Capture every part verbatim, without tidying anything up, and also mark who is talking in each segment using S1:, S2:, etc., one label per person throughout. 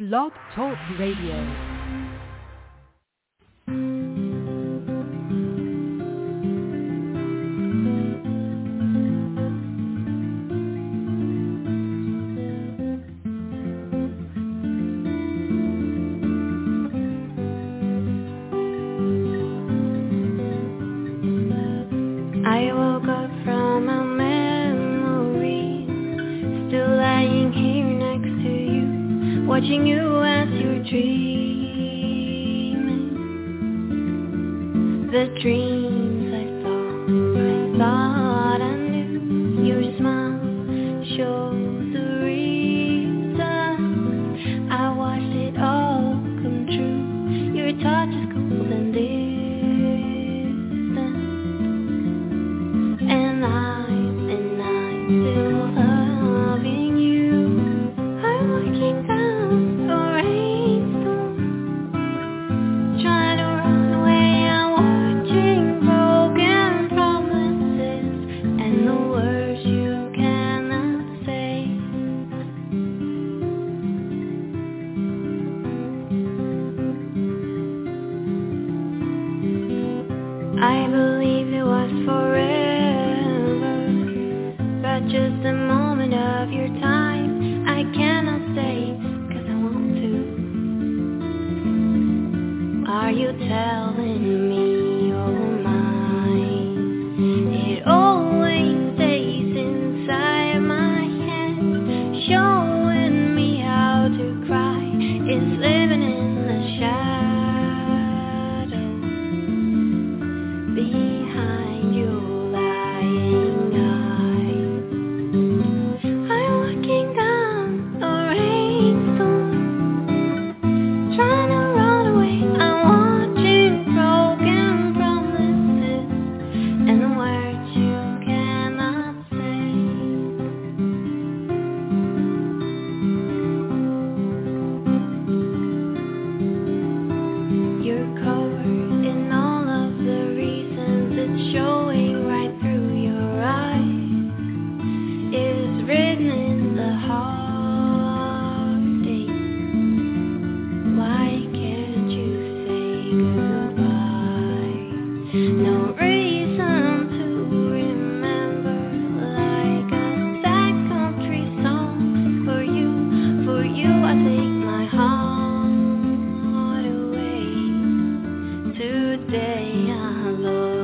S1: Blog Talk Radio.
S2: Watching you as you're dreaming, the dreams I thought, I thought I knew. Your smile shows the reason I watched it all come true. Your touch is cold and distant, and I'm, and I'm still loving you. I'm looking down. I believed it was forever, but just a moment of your time. I cannot stay, cause I want to. Are you telling me you're mine? It always stays inside my head, showing me how to cry. It's living in the shadows. Behind your lying eyes, I'm looking down the rainstorm, trying to run away. I'm watching broken promises and the words you cannot say. You're covered in all of the it's showing right through your eyes. It's written in the heartache. Why can't you say goodbye? No reason to remember, like a sad country song. For you, for you I take my heart away. Today I love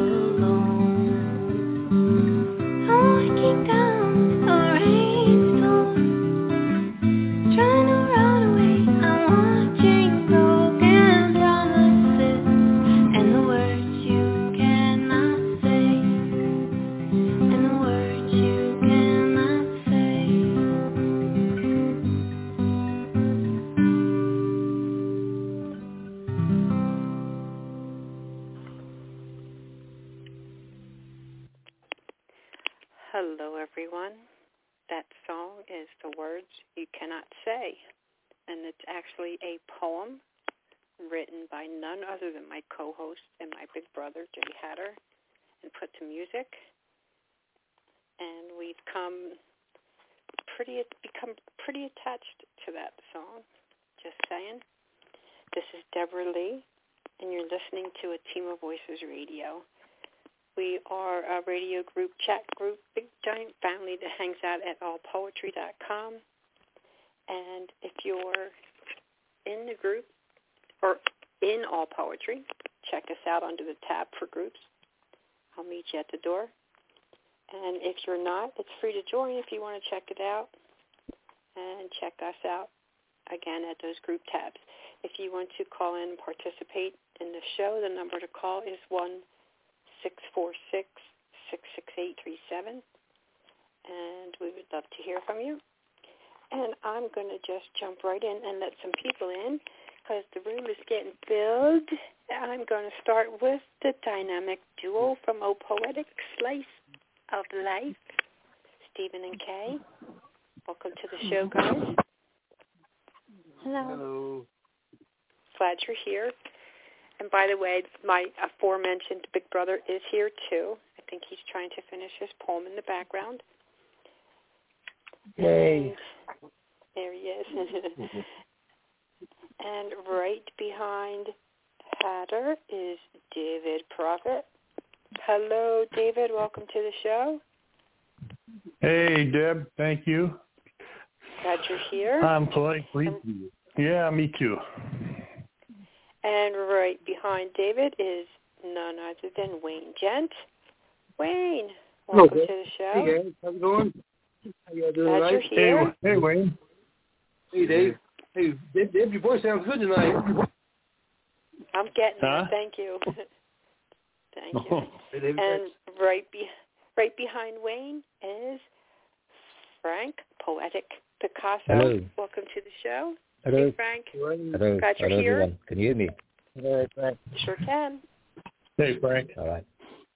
S3: Hello, everyone. That song is The Words You Cannot Say, and it's actually a poem written by none other than my co-host and my big brother, Jay Hatter, and put to music. And we've come pretty, become pretty attached to that song, just saying. This is Deborah Lee, and you're listening to A Team of Voices Radio. We are a radio group, chat group, big giant family that hangs out at all poetry dot com. And if you're in the group or in All Poetry, check us out under the tab for groups. I'll meet you at the door. And if you're not, it's free to join if you want to check it out. And check us out, again, at those group tabs. If you want to call in and participate in the show, the number to call is one six four six, six six eight, three seven, and we would love to hear from you. And I'm going to just jump right in and let some people in because the room is getting filled. I'm going to start with the dynamic duo from O Poetic Slice of Life, Stephen and Kay. Welcome to the show, guys.
S2: Hello.
S4: Hello.
S3: Glad you're here. And by the way, my aforementioned big brother is here too. I think he's trying to finish his poem in the background.
S4: Yay.
S3: And there he is. And right behind Hatter is David Prophet. Hello, David. Welcome to the show.
S4: Hey, Deb. Thank you.
S3: Glad you're here.
S4: I'm polite. Please. Yeah, me too.
S3: And right behind David is none other than Wayne Gent. Wayne, welcome
S5: Hello,
S3: to the show.
S5: Hey guys, how's it going? How you doing?
S3: Glad
S5: right?
S3: you're here.
S4: Hey, hey, Wayne.
S5: Hey, Dave. Hey, Dave, Dave, your voice sounds good tonight.
S3: I'm getting
S4: huh?
S3: there. Thank you. Thank you.
S4: Oh.
S5: Hey, Dave,
S3: And right be right behind Wayne is Frank, Poetic Picasso.
S6: Hello.
S3: Welcome to the show.
S6: Hello.
S3: Hey, Frank.
S6: Hello.
S3: Glad you're
S6: Hello,
S3: here.
S6: everyone. Can you hear me?
S5: All right, Frank.
S3: Sure can.
S4: Hey, Frank.
S6: All right.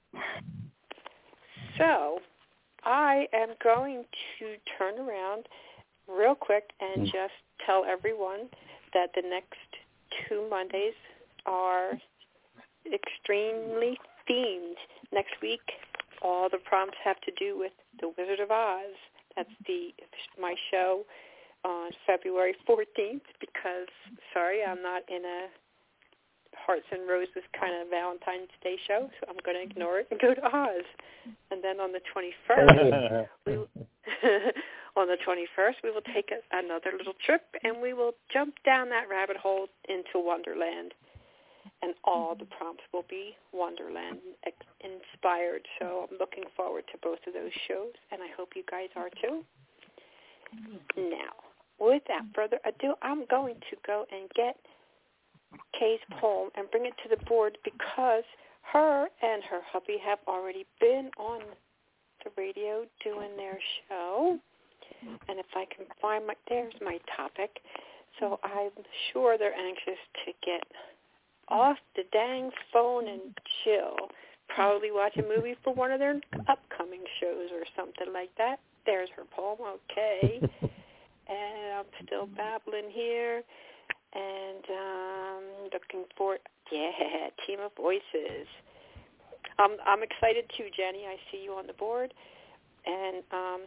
S3: So I am going to turn around real quick and
S6: Mm.
S3: just tell everyone that the next two Mondays are extremely themed. Next week, all the prompts have to do with The Wizard of Oz. That's the my show on February fourteenth because, sorry, I'm not in a Hearts and Roses kind of Valentine's Day show, so I'm going to ignore it and go to Oz. And then on the twenty-first, we, on the twenty-first, we will take a, another little trip, and we will jump down that rabbit hole into Wonderland. And all the prompts will be Wonderland inspired. So I'm looking forward to both of those shows, and I hope you guys are too. Now, without further ado, I'm going to go and get Kay's poem and bring it to the board because her and her hubby have already been on the radio doing their show. And if I can find my, there's my topic. So I'm sure they're anxious to get off the dang phone and chill. Probably watch a movie for one of their upcoming shows or something like that. There's her poem. Okay. And I'm still babbling here. And um, looking for, yeah, team of voices. Um, I'm excited too, Jenny. I see you on the board. And um,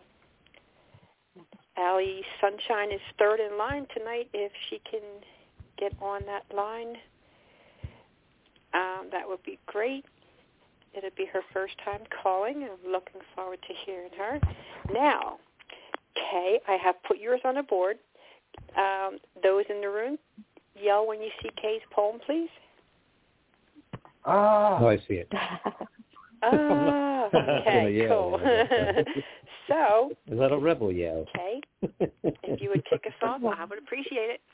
S3: Allie Sunshine is third in line tonight. If she can get on that line, um, that would be great. It'll be her first time calling. I'm looking forward to hearing her. Now, Kay, I have put yours on the board. Um, those in the room, yell when you see Kay's poem, please.
S5: Ah.
S6: Oh, I see it.
S3: Ah, okay, cool. So,
S6: is that a rebel yell?
S3: Okay, if you would kick us off, I would appreciate it.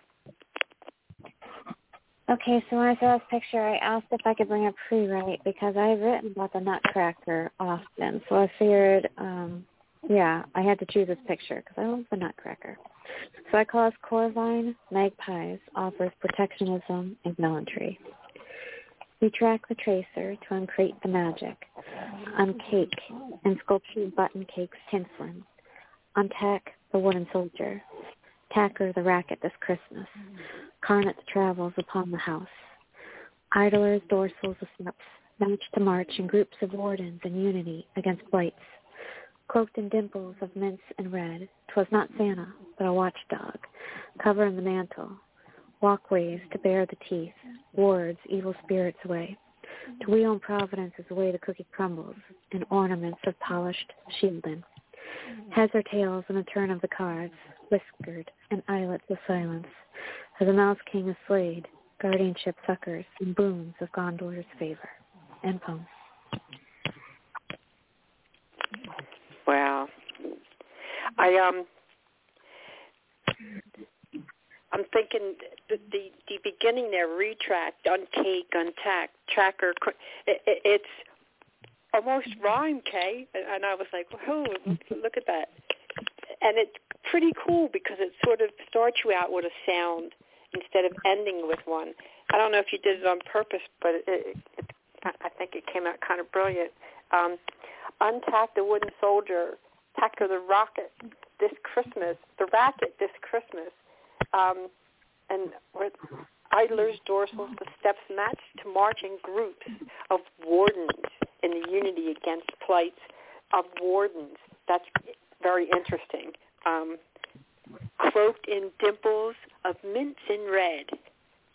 S7: Okay, so when I saw this picture, I asked if I could bring a pre-write because I've written about the Nutcracker often. So I figured, um, yeah, I had to choose this picture because I love the Nutcracker. So I call this Corvine Magpies offers protectionism and gallantry. We track the tracer to uncrate the magic, uncake and sculptured button cakes tinsling, untack the wooden soldier, tacker the racket this Christmas, carnets travels upon the house, idlers dorsals of steps, match to march in groups of wardens in unity against blights, cloaked in dimples of mince and red, 'twas not Santa, but a watchdog, covering the mantle, walkways to bare the teeth, wards evil spirits away, to wheel in providence is the way the cookie crumbles, in ornaments of polished shielding, heads or tails in a turn of the cards, whiskered and eyelets of silence, as a mouse king is slayed, guardianship succors, and boons of Gondor's favor. End poem.
S3: Wow. I um I'm thinking the the, the beginning there, retract, uncake, untack, tracker, it, it, it's almost rhyme, Kay, and I was like, whoa, look at that. And it's pretty cool because it sort of starts you out with a sound instead of ending with one. I don't know if you did it on purpose, but it, it, it, I think it came out kind of brilliant. Um, untack the wooden soldier, tacker the rocket this Christmas, the racket this Christmas, um, and with idlers, dorsals, the steps match to marching groups of wardens in the unity against plights of wardens. That's very interesting. Um, cloaked in dimples of mince and red,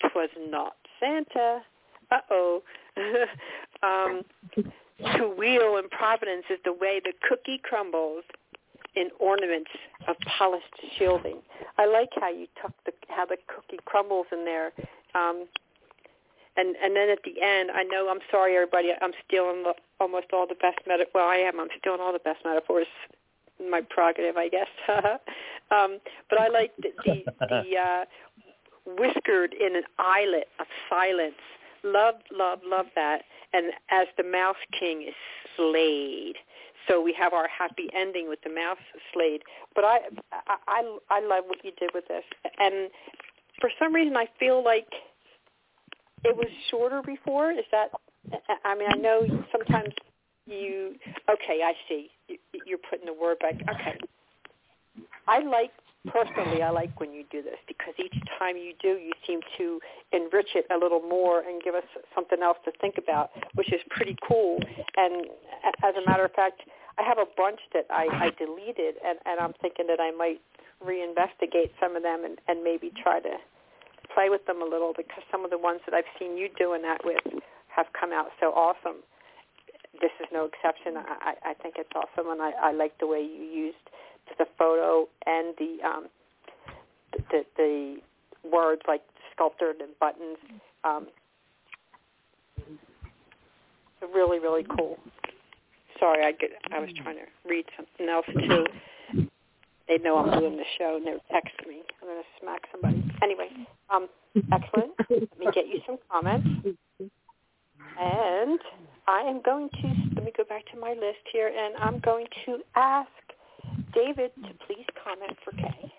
S3: 'twas not Santa. Uh-oh. um, to wheel in Providence is the way the cookie crumbles in ornaments of polished shielding. I like how you tuck the how the cookie crumbles in there. Um, and and then at the end, I know, I'm sorry, everybody, I'm stealing the, almost all the best meta. Well, I am. I'm stealing all the best metaphors. My prerogative, I guess. um, but I like the the, the uh, whiskered in an islet of silence. Love, love, love that. And as the Mouse King is slayed. So we have our happy ending with the mouse slayed. But I, I, I, I love what you did with this. And for some reason, I feel like it was shorter before. Is that? I mean, I know sometimes you. Okay, I see. You're putting the word back. Okay. I like. Personally, I like when you do this because each time you do, you seem to enrich it a little more and give us something else to think about, which is pretty cool. And as a matter of fact, I have a bunch that I, I deleted, and, and I'm thinking that I might reinvestigate some of them and, and maybe try to play with them a little because some of the ones that I've seen you doing that with have come out so awesome. This is no exception. I, I think it's awesome, and I, I like the way you used the photo and the um, the, the words like sculpted and buttons. Um, really, really cool. Sorry, I get, I was trying to read something else too. They know I'm doing the show and they're texting me. I'm going to smack somebody. Anyway, um, excellent. Let me get you some comments. And I am going to, let me go back to my list here, and I'm going to ask David to please comment for Kay.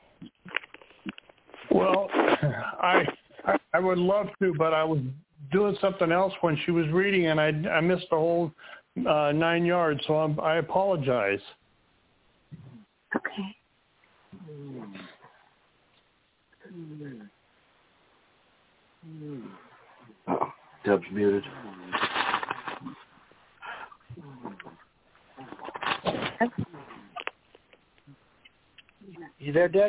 S4: Well, I, I I would love to, but I was doing something else when she was reading, and I, I missed the whole uh, nine yards, so I'm, I apologize.
S7: Okay.
S5: Oh, Deb's muted. You there, Deb?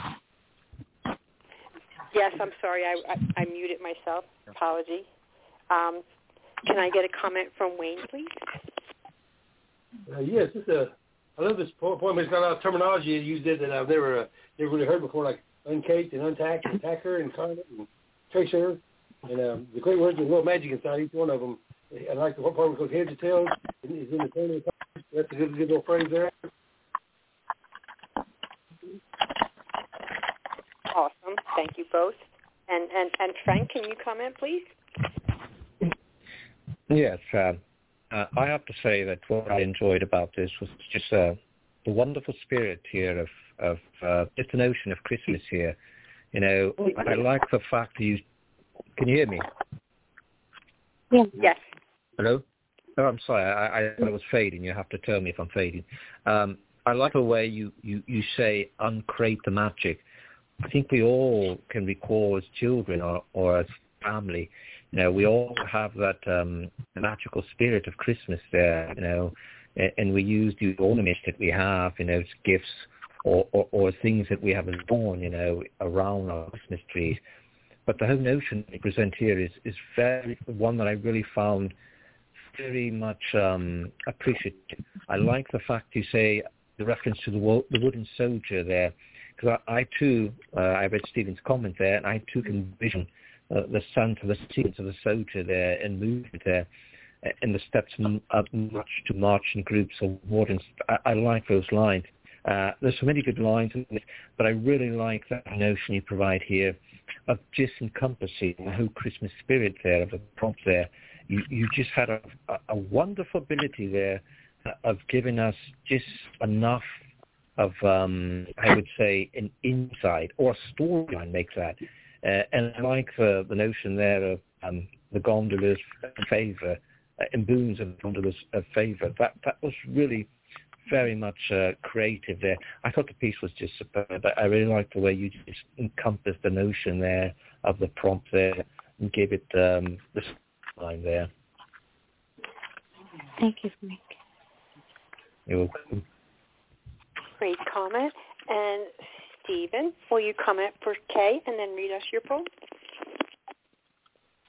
S3: Yes, I'm sorry. I, I, I muted myself. Apology. Um, can I get a comment from Wayne, please?
S5: Uh, yes, it's a, I love this poem. It's got a lot of terminology you used it that I've never uh, never really heard before, like uncaked and untacked and tacker and incarnate and tracer. And um, the great words with a little magic inside each one of them. I like the one part that goes heads or tails. It's in the tone of the cards. That's a good, good little phrase there.
S3: Awesome. Thank you both. And, and, and Frank, can you comment, please?
S6: Yes. Uh, uh, I have to say that what I enjoyed about this was just uh, the wonderful spirit here of, of uh, just the notion of Christmas here. You know, I like the fact that you... Can you hear me?
S7: Yeah.
S3: Yes.
S6: Hello? Oh, I'm sorry. I, I thought it was fading. You have to tell me if I'm fading. Um, I like the way you, you, you say, uncreate the magic. I think we all can recall as children or, or as family, you know, we all have that um, magical spirit of Christmas there, you know, and, and we use the ornaments that we have, you know, as gifts or, or, or things that we have born, you know, around our Christmas trees. But the whole notion we present here is, is very one that I really found very much um, appreciative. I like the fact you say the reference to the, wo- the wooden soldier there, because I, I too, uh, I read Stephen's comment there, and I too can envision uh, the Santa, the sequence of the soldier there and movement there, and the steps up march to march in groups of wardens. I, I like those lines. Uh, there's so many good lines in this, but I really like that notion you provide here of just encompassing the whole Christmas spirit there, of the prompt there. You, you just had a, a wonderful ability there of giving us just enough of, um, I would say, an insight or a storyline makes that. Uh, and I like the, the notion there of um, the gondolas of favour, uh, and booms of gondolas of favour. That, that was really very much uh, creative there. I thought the piece was just superb. I really liked the way you just encompassed the notion there of the prompt there and gave it um, the line there.
S7: Thank you, Frank.
S6: You're welcome.
S3: Great comment. And Stephen, will you comment for Kay and then read us your poem?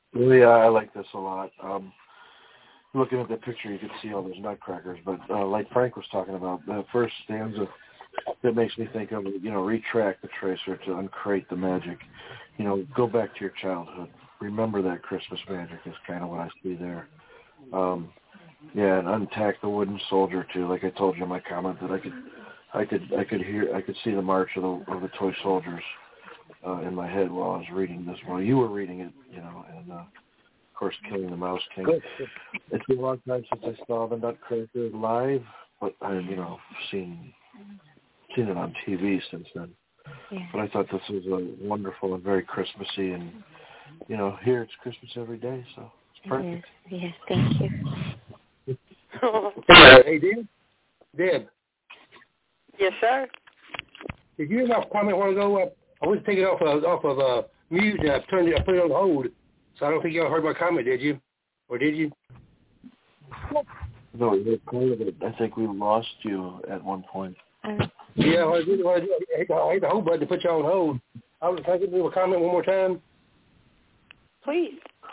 S8: Well, yeah, I like this a lot. Um, looking at the picture, you can see all those nutcrackers. But uh, like Frank was talking about, the first stanza that makes me think of, you know, retract the tracer to uncreate the magic. You know, go back to your childhood. Remember that Christmas magic is kind of what I see there. Um, yeah, and untack the wooden soldier too. Like I told you in my comment that I could, I could, I could hear, I could see the march of the of the toy soldiers uh, in my head while I was reading this. While you were reading it, you know, and uh, of course, Killing the Mouse King. It's been a long time since I saw the Nutcracker live, but I've you know seen seen it on T V since then.
S7: Yeah.
S8: But I thought this was a wonderful and very Christmassy, and you know, here it's Christmas every day, so it's perfect.
S7: Yes, yes, thank you.
S5: Hey, hey, Deb? Deb,
S3: Yes, sir.
S5: did you hear my comment a while ago? Uh, I was taking it off of, off of uh, mute, and I turned it, I put it on hold, so I don't think y'all heard my comment, did you? Or did you?
S8: No, you're part of it. I think we lost you at one point.
S7: Um,
S5: Yeah, I did. I hit the, I hit the hold button to put you on hold. I was trying to do a comment one more time.
S3: Please.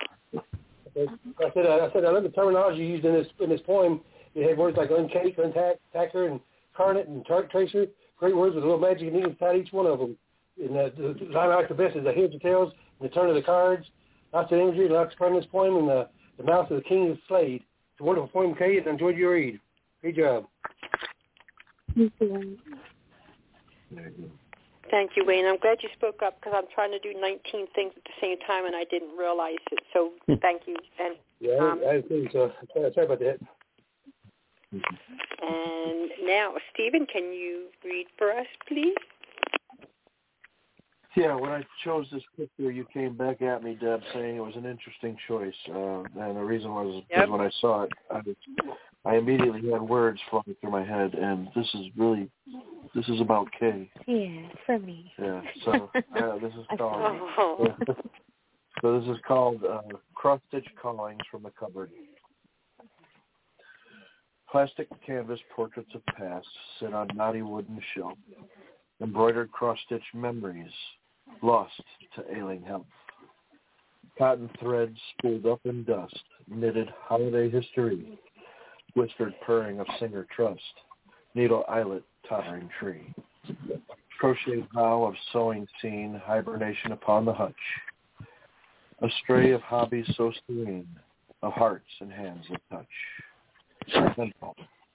S5: I said, I said, I love the terminology used in this in this poem. It had words like uncake, untack, tacker, and carnet, and tar- tracer. Great words with a little magic inside each one of them. And uh, the line I like the best is the heads or tails, and the turn of the cards. Lots of imagery, lots of fun in this poem, and the, the mouth of the king is slayed. It's a wonderful poem, Kay, and I enjoyed your read. Great job.
S7: thank you.
S3: Thank you, Wayne. I'm glad you spoke up because I'm trying to do nineteen things at the same time, and I didn't realize it. So thank you. And
S5: Yeah,
S3: um,
S5: I, I think so. Sorry, sorry about that.
S3: and now, Stephen, can you read for us, please?
S8: Yeah, when I chose this picture, you came back at me, Deb, saying it was an interesting choice. Uh, and the reason was,
S3: Yep.
S8: was when I saw it, I, I immediately had words flowing through my head, and this is really, this is about Kay.
S7: Yeah, for me.
S8: Yeah, so uh, this is
S7: I
S8: called,
S3: Oh.
S8: yeah. So this is called uh, Cross-Stitch Callings from the Cupboard. Plastic canvas portraits of past sit on knotty wooden shelf. Embroidered cross-stitch memories lost to ailing health. Cotton threads spooled up in dust, knitted holiday history, whispered purring of singer trust, needle eyelet tottering tree. Crocheted vow of sewing scene, hibernation upon the hutch. A stray of hobbies so serene, of hearts and hands that touch. Simple.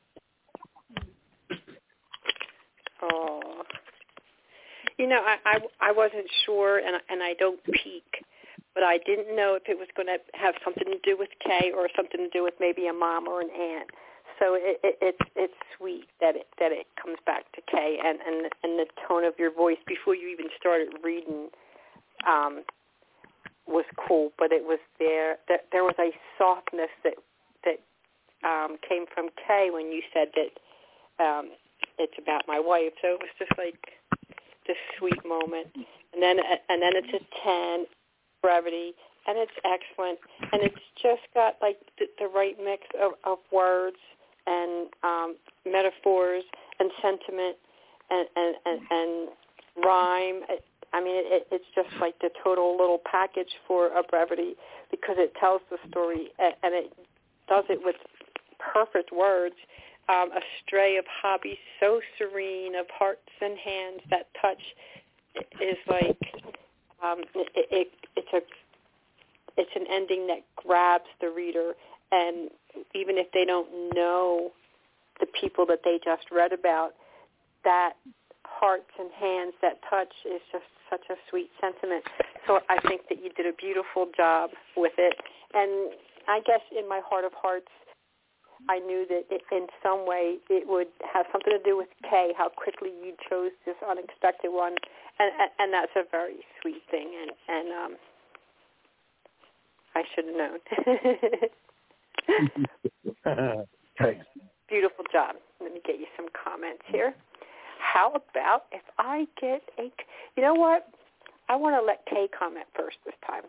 S3: Oh. You know, I, I, I wasn't sure, and and I don't peek, but I didn't know if it was going to have something to do with Kay or something to do with maybe a mom or an aunt. So it, it, it's it's sweet that it that it comes back to Kay, and and and the tone of your voice before you even started reading um, was cool, but it was there. That there was a softness that that um, came from Kay when you said that um, it's about my wife. So it was just like this sweet moment, and then and then it's a ten, brevity, and it's excellent, and it's just got like the, the right mix of, of words and um, metaphors and sentiment and and, and, and rhyme. I mean, it, it's just like the total little package for a brevity because it tells the story and it does it with perfect words. Um, a stray of hobbies so serene, of hearts and hands that touch is like um, it, it, it's a it's an ending that grabs the reader, and even if they don't know the people that they just read about, that hearts and hands that touch is just such a sweet sentiment. So I think that you did a beautiful job with it, and I guess in my heart of hearts, I knew that it, in some way it would have something to do with Kay, how quickly you chose this unexpected one, and, and, and that's a very sweet thing, and, and um, I should have known.
S8: Thanks.
S3: Beautiful job. Let me get you some comments here. How about if I get a, you know what? I want to let Kay comment first this time.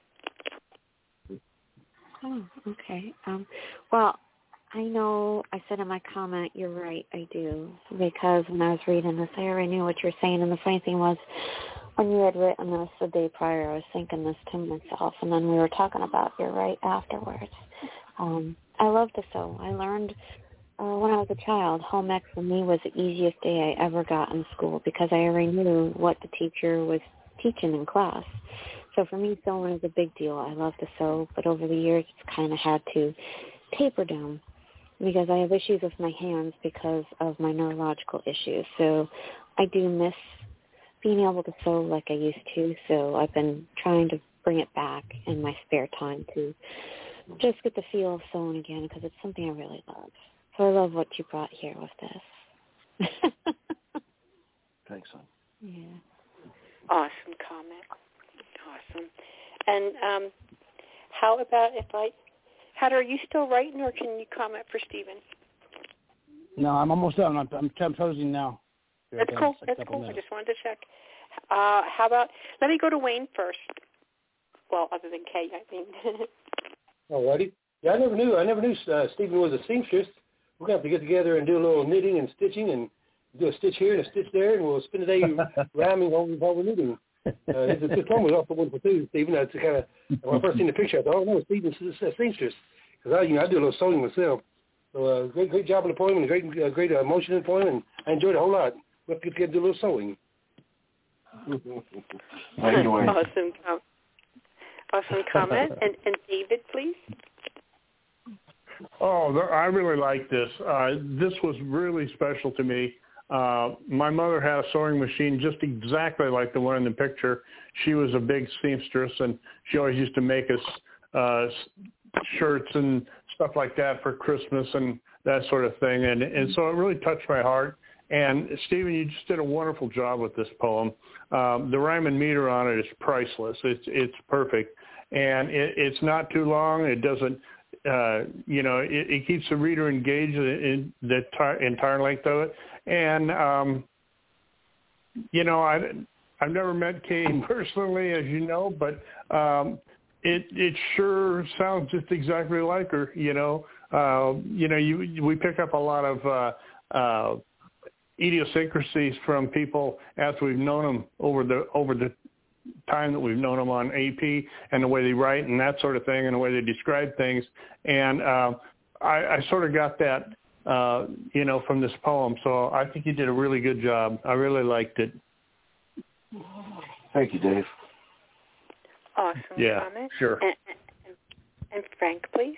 S7: Oh, okay. Um, well, I know I said in my comment, you're right, I do, because when I was reading this, I already knew what you were saying, and the funny thing was, when you had written this the day prior, I was thinking this to myself, and then we were talking about your right afterwards. Um, I love to sew. I learned uh, when I was a child, home ec for me was the easiest day I ever got in school because I already knew what the teacher was teaching in class. So for me, sewing is a big deal. I love to sew, but over the years, it's kind of had to taper down because I have issues with my hands because of my neurological issues. So I do miss being able to sew like I used to. So I've been trying to bring it back in my spare time to just get the feel of sewing again because it's something I really love. So I love what you brought here with this.
S8: Thanks, son.
S7: Yeah.
S3: Awesome comment. Awesome. And um, how about if I, Hatter, are you still writing, or can you comment for Stephen?
S9: No, I'm almost done. I'm, I'm composing now.
S3: That's cool. That's cool. I just wanted to check. Uh, how about, let me go to Wayne first. Well, other than Kay, I mean.
S5: All righty. Yeah, I never knew. I never knew uh, Stephen was a seamstress. We're going to have to get together and do a little knitting and stitching and do a stitch here and a stitch there, and we'll spend the day rhyming while, while we're knitting. Uh, his, his poem was also wonderful too, Stephen. That's kind of, when I first seen the picture, I thought, oh no, Stephen's a seamstress. Because I, you know, I do a little sewing myself. So uh, great, great job in the poem and great, uh, great uh, emotion in the poem, and I enjoyed it a whole lot. We'll have to get together and do a little sewing.
S3: Awesome, com- awesome comment. And, and David, please.
S4: Oh, I really like this. Uh, this was really special to me. Uh, my mother had a sewing machine just exactly like the one in the picture. She was a big seamstress, and she always used to make us uh, shirts and stuff like that for Christmas and that sort of thing. And, and so it really touched my heart. And, Stephen, you just did a wonderful job with this poem. Um, the rhyme and meter on it is priceless. It's, it's perfect. And it, it's not too long. It doesn't... Uh, you know, it, it keeps the reader engaged in the t- entire length of it. And, um, you know, I, I've never met Kay personally, as you know, but um, it it sure sounds just exactly like her, you know. Uh, you know, you, we pick up a lot of uh, uh, idiosyncrasies from people as we've known them over the over the time that we've known them on A P, and the way they write and that sort of thing, and the way they describe things. And uh, I, I sort of got that, uh, you know, from this poem. So I think you did a really good job. I really liked it.
S8: Thank you, Dave.
S3: Awesome
S4: yeah,
S3: comment.
S4: Sure.
S3: And, and, and Frank, please.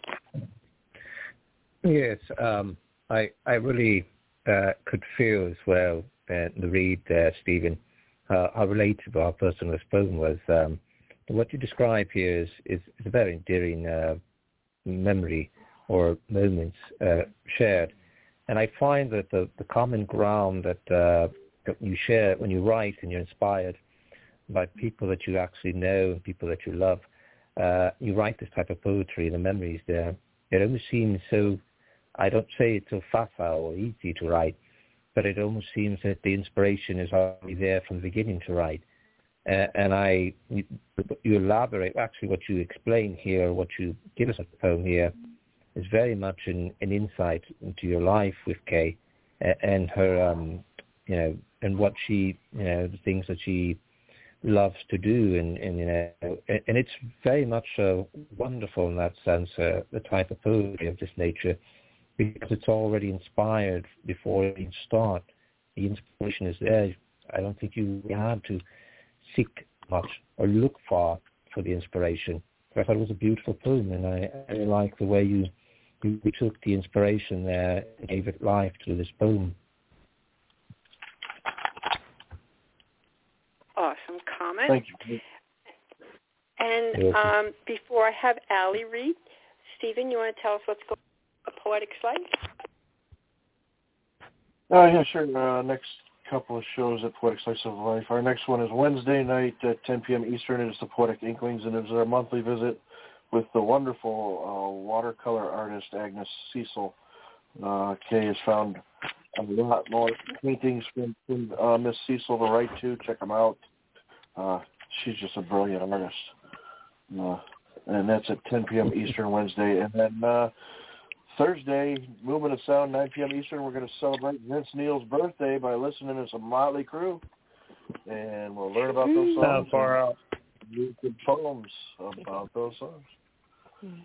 S6: Yes, um, I I really uh, could feel as well uh, the read there, Stephen. Uh, how relatable our person this poem was. Um, what you describe here is, is, is a very endearing uh, memory or moments uh, shared. And I find that the, the common ground that, uh, that you share when you write and you're inspired by people that you actually know and people that you love, uh, you write this type of poetry and the memories there. It almost seems so, I don't say it's so facile or easy to write, but it almost seems that the inspiration is already there from the beginning to write. Uh, and I, you, you elaborate, actually what you explain here, what you give us a poem here, is very much an, an insight into your life with Kay uh, and her, um, you know, and what she, you know, the things that she loves to do. And, and you know, and it's very much uh, wonderful in that sense, uh, the type of poetry of this nature, because it's already inspired before you start. The inspiration is there. I don't think you had to seek much or look far for the inspiration. I thought it was a beautiful poem, and I, I really like the way you, you took the inspiration there and gave it life to this poem.
S3: Awesome comment.
S8: Thank you.
S3: And um, before I have Allie read, Stephen, you want to tell us what's going on with Poetic Slice?
S8: Oh, yeah, sure. Uh, next couple of shows at Poetic Slice of Life. Our next one is Wednesday night at ten p.m. Eastern. It is the Poetic Inklings, and it is our monthly visit with the wonderful uh, watercolor artist Agnes Cecil. Uh, Kay has found a lot more paintings from, from uh, Miss Cecil to write to. Check them out. Uh, she's just a brilliant artist. Uh, and that's at ten p.m. Eastern Wednesday. And then uh, Thursday, Movement of Sound, nine p.m. Eastern, we're going to celebrate Vince Neil's birthday by listening to some Motley Crue. and we'll learn about those songs.
S4: How far out?
S8: Read the poems about those songs.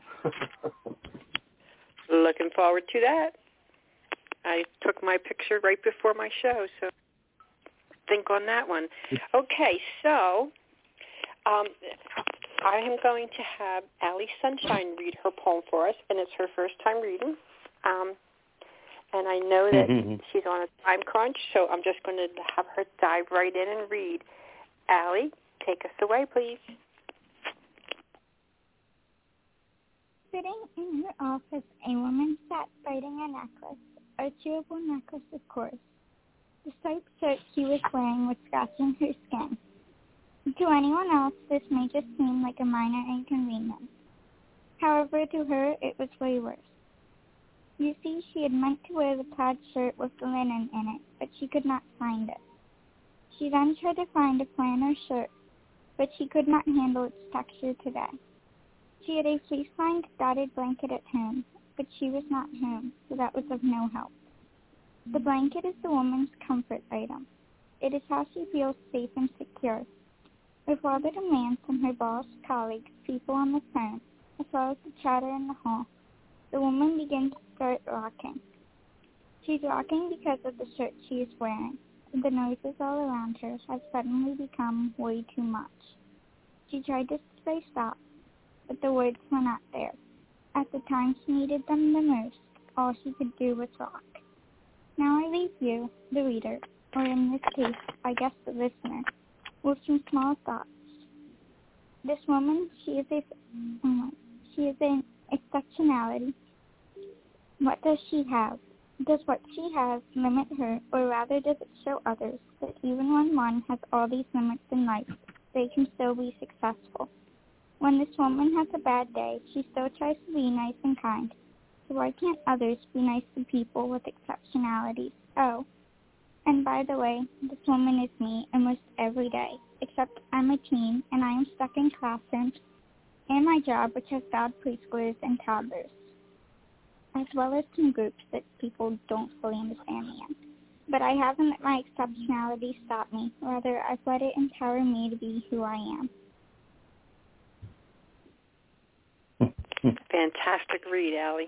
S3: Looking forward to that. I took my picture right before my show, so think on that one. Okay, so um, I am going to have Allie Sunshine read her poem for us, and it's her first time reading. Um, and I know that mm-hmm. she's on a time crunch, so I'm just going to have her dive right in and read. Allie, take us away, please.
S10: Sitting in her office, a woman sat biting a necklace, a chewable necklace, of course. The striped shirt she was wearing was scratching her skin. To anyone else, this may just seem like a minor inconvenience. However, to her, it was way worse. You see, she had meant to wear the plaid shirt with the linen in it, but she could not find it. She then tried to find a flannel shirt, but she could not handle its texture today. She had a fleece-lined dotted blanket at home, but she was not home, so that was of no help. The blanket is the woman's comfort item. It is how she feels safe and secure. With all the demands from her boss, colleagues, people on the phone, as well as the chatter in the hall, the woman begins to start rocking. She's rocking because of the shirt she is wearing. The noises all around her have suddenly become way too much. She tried to say stop, but the words were not there. At the time she needed them the most, all she could do was rock. Now I leave you, the reader, or in this case, I guess the listener, with some small thoughts. This woman, she is a, um, she is an exceptionality. What does she have? Does what she has limit her, or rather does it show others that even when one has all these limits in life, they can still be successful? When this woman has a bad day, she still tries to be nice and kind. So why can't others be nice to people with exceptionalities? Oh, and by the way, this woman is me almost every day, except I'm a teen and I am stuck in classrooms and my job, which has bad preschoolers and toddlers, as well as some groups that people don't fully understand me in. But I haven't let my exceptionality stop me. Rather, I've let it empower me to be who I am.
S3: Fantastic read, Allie.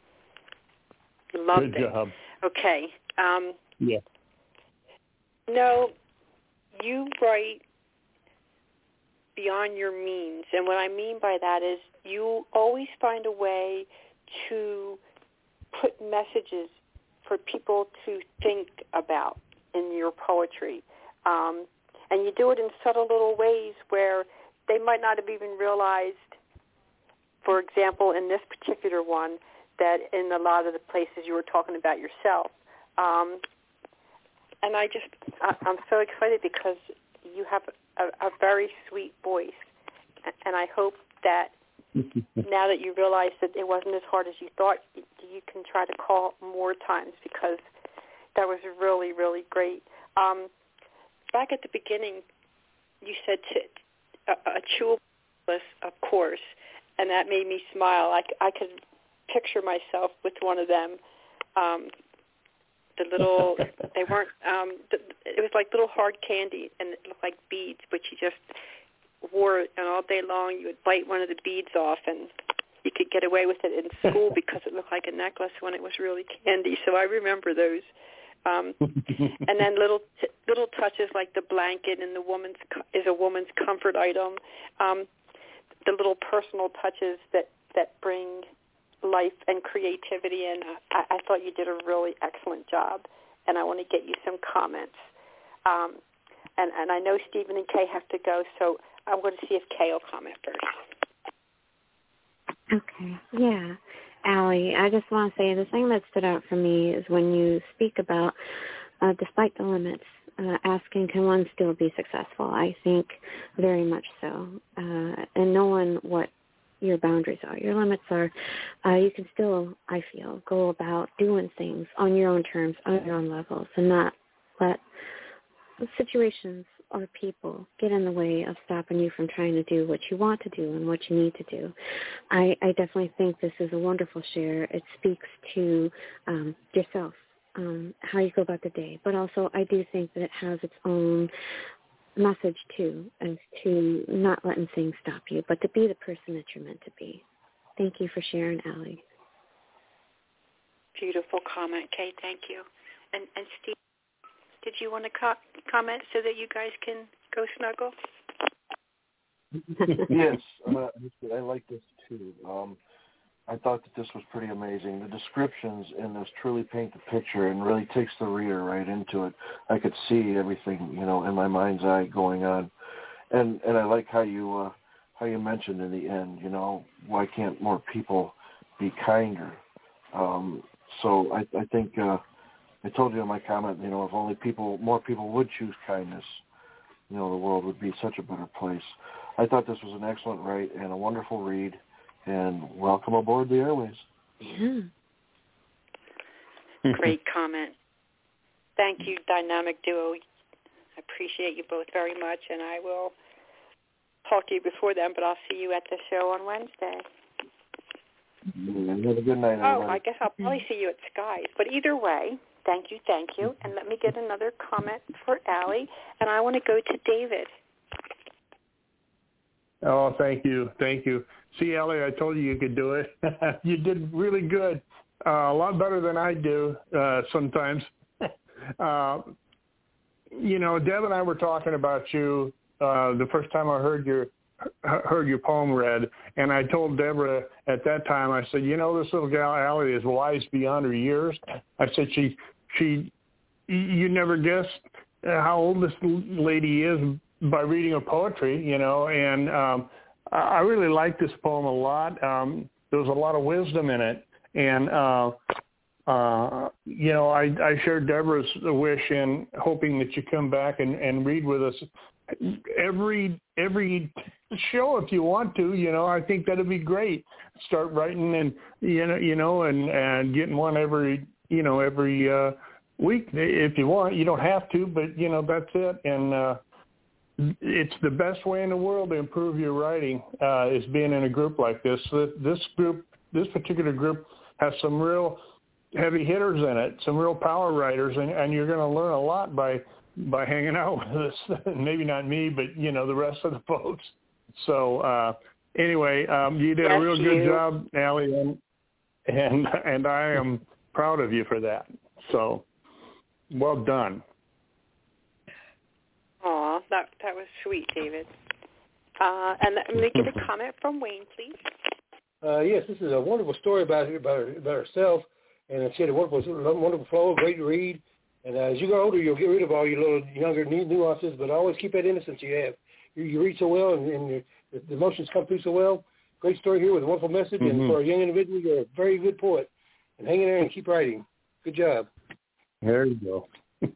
S3: Loved
S4: Good
S3: it.
S4: job.
S3: Okay. Um,
S4: yeah.
S3: No, you write beyond your means. And what I mean by that is you always find a way to put messages for people to think about in your poetry. Um, and you do it in subtle little ways where they might not have even realized, for example, in this particular one, that in a lot of the places you were talking about yourself. Um, and I just, I, I'm so excited because you have a, a very sweet voice. And I hope that now that you realize that it wasn't as hard as you thought, you can try to call more times because that was really, really great. Um, back at the beginning, you said to, a, a chewable necklace, of course, and that made me smile. I, I could picture myself with one of them. Um, the little, they weren't, um, the, it was like little hard candy, and it looked like beads, but you just wore it, and all day long you would bite one of the beads off, and you could get away with it in school because it looked like a necklace when it was really candy. So I remember those. Um, and then little t- little touches like the blanket and the woman's is a woman's comfort item. Um, the little personal touches that, that bring life and creativity in. I, I thought you did a really excellent job, and I want to get you some comments. Um, and, and I know Stephen and Kay have to go, so I'm going to see if Kay will comment first.
S7: Okay, yeah. Allie, I just want to say the thing that stood out for me is when you speak about, uh, despite the limits, uh, asking can one still be successful. I think very much so. Uh, and knowing what your boundaries are, your limits are, uh, you can still, I feel, go about doing things on your own terms, on your own levels, and not let situations or people get in the way of stopping you from trying to do what you want to do and what you need to do. I, I definitely think this is a wonderful share. It speaks to um, yourself, um, how you go about the day. But also I do think that it has its own message too, is to not let anything stop you, but to be the person that you're meant to be. Thank you for sharing, Allie.
S3: Beautiful comment, Kate. Thank you. And, and Steve, did you want to co- comment so that you guys can go snuggle?
S8: Yes, uh, I like this too. Um, I thought that this was pretty amazing. The descriptions in this truly paint the picture and really takes the reader right into it. I could see everything, you know, in my mind's eye going on, and and I like how you uh, how you mentioned in the end, you know, why can't more people be kinder? Um, so I, I think uh, I told you in my comment, you know, if only people more people would choose kindness, you know, the world would be such a better place. I thought this was an excellent write and a wonderful read, and welcome aboard the airways.
S7: Yeah.
S3: Great comment. Thank you, Dynamic Duo. I appreciate you both very much, and I will talk to you before then, but I'll see you at the show on Wednesday.
S8: Mm, have a good night, everybody.
S3: Oh, I guess I'll probably see you at Sky's. But either way, thank you, thank you. And let me get another comment for Allie, and I want to go to David.
S4: Oh, thank you. Thank you. See, Ellie, I told you you could do it. You did really good. Uh, a lot better than I do uh, sometimes. uh, you know, Deb and I were talking about you uh, the first time I heard your heard your poem read, and I told Deborah at that time, I said, you know, this little gal, Allie, is wise beyond her years. I said, she, she, you never guess how old this lady is by reading her poetry, you know, and um, I really like this poem a lot. Um, there was a lot of wisdom in it, and, uh, uh, you know, I, I shared Deborah's wish in hoping that you come back and, and read with us every every show if you want to. You know, I think that'd be great. Start writing and, you know, you know, and, and getting one every, you know, every uh, week if you want. You don't have to, but, you know, that's it. And, uh, it's the best way in the world to improve your writing uh, is being in a group like this. This group, this particular group, has some real heavy hitters in it, some real power writers, and, and you're going to learn a lot by by hanging out with us. Maybe not me, but you know the rest of the folks. So uh, anyway, um, you did
S3: yes,
S4: a real
S3: you.
S4: good job, Allie, and and and I am proud of you for that. So well done.
S3: Aw, that that was sweet, David. Uh, and let me get a comment from Wayne, please.
S5: Uh, yes, this is a wonderful story about about, her, about herself, and she had a wonderful, wonderful flow, great to read. And uh, as you grow older, you'll get rid of all your little younger nuances, but always keep that innocence you have. You, you read so well, and, and the, the emotions come through so well. Great story here with a wonderful message, mm-hmm. and for a young individual, you're a very good poet. And hang in there and keep writing. Good job.
S4: There you go.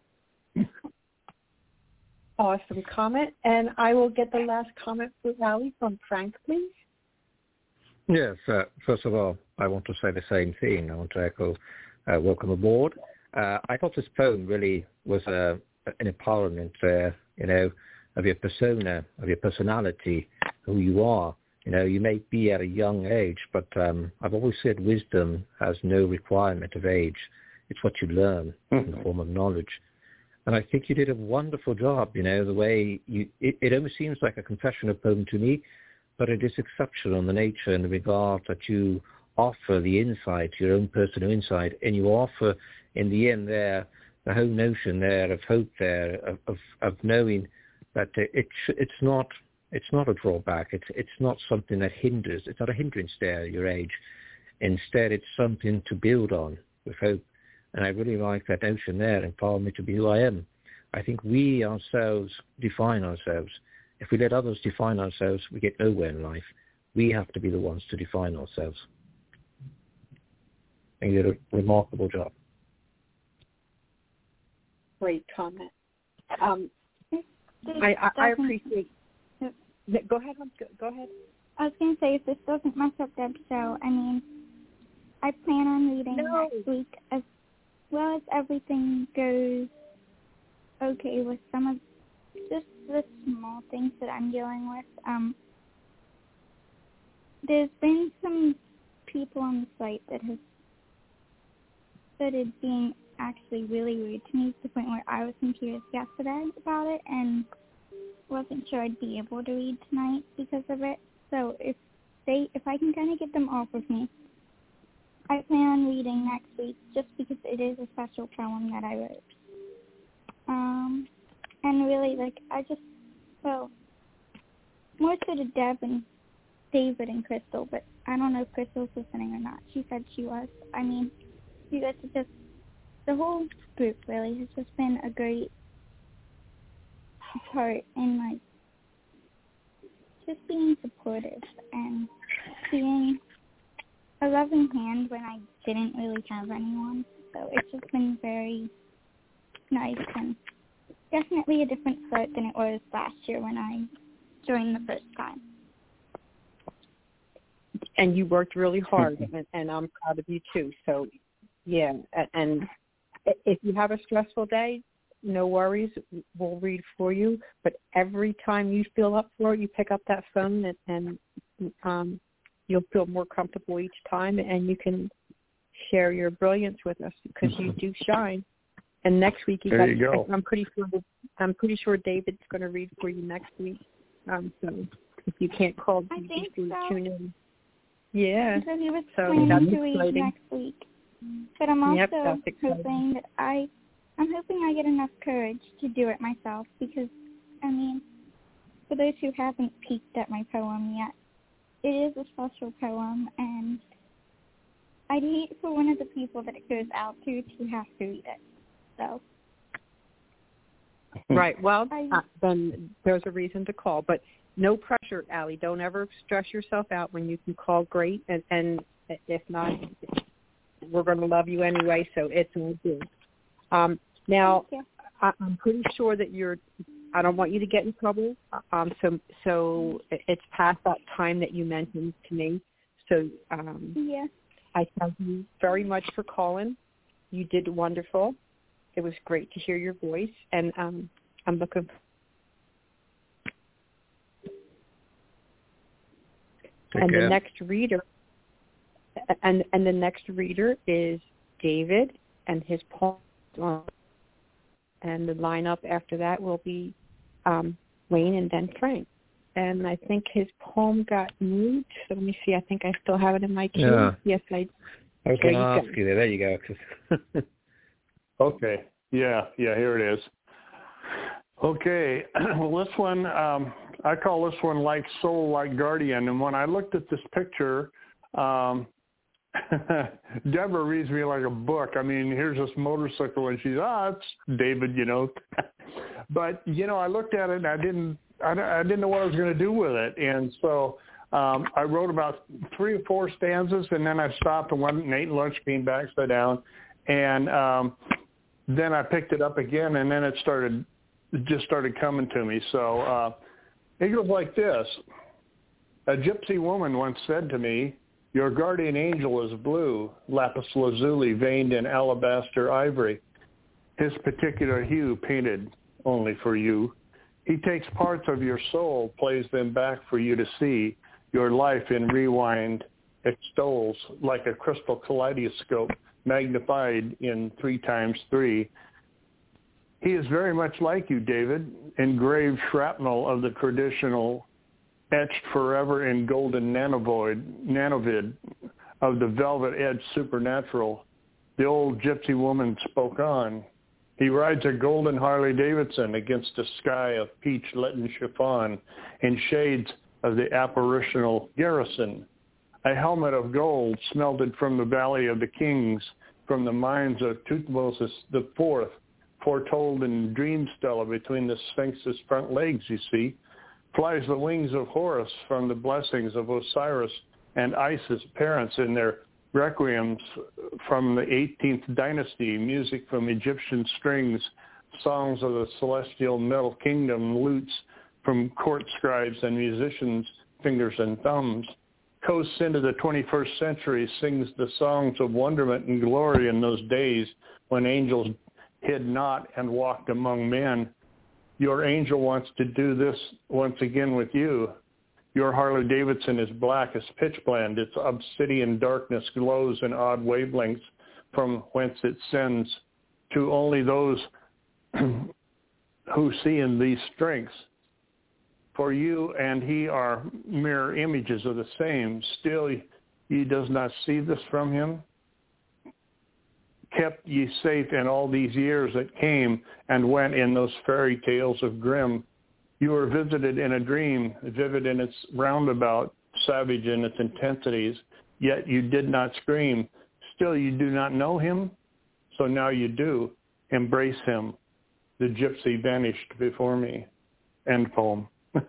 S11: Awesome comment. And I will get the last comment for Allie from Frank, please.
S6: Yes. Uh, first of all, I want to say the same thing. I want to echo uh, welcome aboard. Uh, I thought this poem really was uh, an empowerment, uh, you know, of your persona, of your personality, who you are. You know, you may be at a young age, but um, I've always said wisdom has no requirement of age. It's what you learn mm-hmm. in the form of knowledge. And I think you did a wonderful job, you know, the way you, it, it almost seems like a confessional poem to me, but it is exceptional in the nature and the regard that you offer the insight, your own personal insight, and you offer, in the end there, the whole notion there of hope there, of, of, of knowing that it, it's not it's not a drawback, it's, it's not something that hinders, it's not a hindrance there at your age. Instead, it's something to build on with hope. And I really like that notion there, empower me to be who I am. I think we ourselves define ourselves. If we let others define ourselves, we get nowhere in life. We have to be the ones to define ourselves. And you did a remarkable job.
S11: Great comment. Um, I, I, I appreciate. Go ahead. Go ahead.
S10: I was going to say, if this doesn't mess up Deb's show, I mean, I plan on reading
S11: no.
S10: next week as well as everything goes okay with some of just the small things that I'm dealing with. Um, there's been some people on the site that have started being actually really rude to me to the point where I was in tears yesterday about it, and wasn't sure I'd be able to read tonight because of it. So if they, if I can kind of get them off of me, I plan on reading next week just because it is a special poem that I wrote. Um, and really, like, I just, well, more so to Deb and David and Crystal, but I don't know if Crystal's listening or not. She said she was. I mean, you guys have just, the whole group really has just been a great part in, like, just being supportive and being a loving hand when I didn't really have anyone. So it's just been very nice and definitely a different start than it was last year when I joined the first time.
S11: And you worked really hard, and, and I'm proud of you too. So, yeah, and if you have a stressful day, no worries, we'll read for you. But every time you feel up for it, you pick up that phone, and, and um, you'll feel more comfortable each time, and you can share your brilliance with us because you do shine. And next week, you
S4: there
S11: got,
S4: you go.
S11: I'm pretty sure. I'm pretty sure David's going to read for you next week. Um, so if you can't call,
S10: I
S11: you
S10: think
S11: just
S10: so.
S11: tune in. Yeah.
S10: So he was
S11: so
S10: planning to read next week, but I'm also
S11: yep,
S10: hoping that I, I'm hoping I get enough courage to do it myself because, I mean, for those who haven't peeked at my poem yet, it is a special poem, and I'd hate for one of the people that it goes out to to have to read it. So.
S11: Right. Well,
S10: I,
S11: uh, then there's a reason to call, but no pressure, Allie. Don't ever stress yourself out when you can call. Great, and, and if not, we're going to love you anyway. So it's all good. Um, now, I, I'm pretty sure that you're. I don't want you to get in trouble. Um, so so it's past that time that you mentioned to me. So um,
S10: yeah.
S11: I thank you very much for calling. You did wonderful. It was great to hear your voice, and um, I'm looking.
S6: Take
S11: and
S6: care.
S11: the next reader, and and the next reader is David and his poem, and the lineup after that will be um, Wayne and then Frank. And I think his poem got moved. So let me see. I think I still have it in my queue.
S6: Yeah.
S11: Yes, I.
S6: I was going to ask you there. There you go. 'Cause
S4: Okay. Yeah, yeah, here it is. Okay. Well, this one, um, I call this one Like Soul, Like Guardian. And when I looked at this picture, um, Deborah reads me like a book. I mean, here's this motorcycle, and she's, ah, it's David, you know. But, you know, I looked at it, and I didn't, I, I didn't know what I was going to do with it. And so um, I wrote about three or four stanzas, and then I stopped and went and ate lunch, came back, sat down, and um, then I picked it up again, and then it started, it just started coming to me. So uh, it goes like this. A gypsy woman once said to me, your guardian angel is blue, lapis lazuli veined in alabaster ivory, his particular hue painted only for you. He takes parts of your soul, plays them back for you to see, your life in rewind extols like a crystal kaleidoscope, magnified in three times three. He is very much like you, David, engraved shrapnel of the traditional, etched forever in golden nanovoid, nanovid of the velvet-edged supernatural. The old gypsy woman spoke on. He rides a golden Harley-Davidson against a sky of peach leaden chiffon in shades of the apparitional garrison. A helmet of gold smelted from the Valley of the Kings, from the mines of Thutmose the Fourth, foretold in dream stela between the Sphinx's front legs, you see, flies the wings of Horus from the blessings of Osiris and Isis parents in their requiems from the eighteenth dynasty, music from Egyptian strings, songs of the celestial metal kingdom, lutes from court scribes and musicians' fingers and thumbs. Coasts into the twenty-first century, sings the songs of wonderment and glory in those days when angels hid not and walked among men. Your angel wants to do this once again with you. Your Harley-Davidson is black as pitchblende. Its obsidian darkness glows in odd wavelengths from whence it sends to only those who see in these strengths for you and he are mirror images of the same, still ye does not see this from him? Kept ye safe in all these years that came and went in those fairy tales of grim. You were visited in a dream, vivid in its roundabout, savage in its intensities, yet you did not scream. Still you do not know him? So now you do. Embrace him. The gypsy vanished before me. End poem.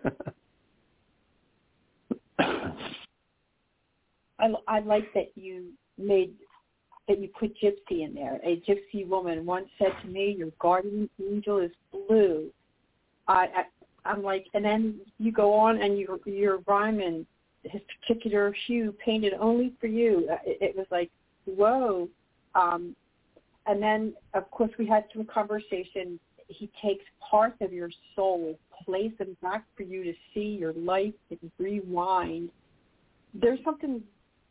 S11: I, I like that you made that you put gypsy in there. A gypsy woman once said to me, "Your guardian angel is blue." I, I I'm like, and then you go on and you you're rhyming his particular hue painted only for you. It, it was like, whoa. Um, and then of course we had some conversation. He takes parts of your soul, plays them back for you to see your life and rewind. There's something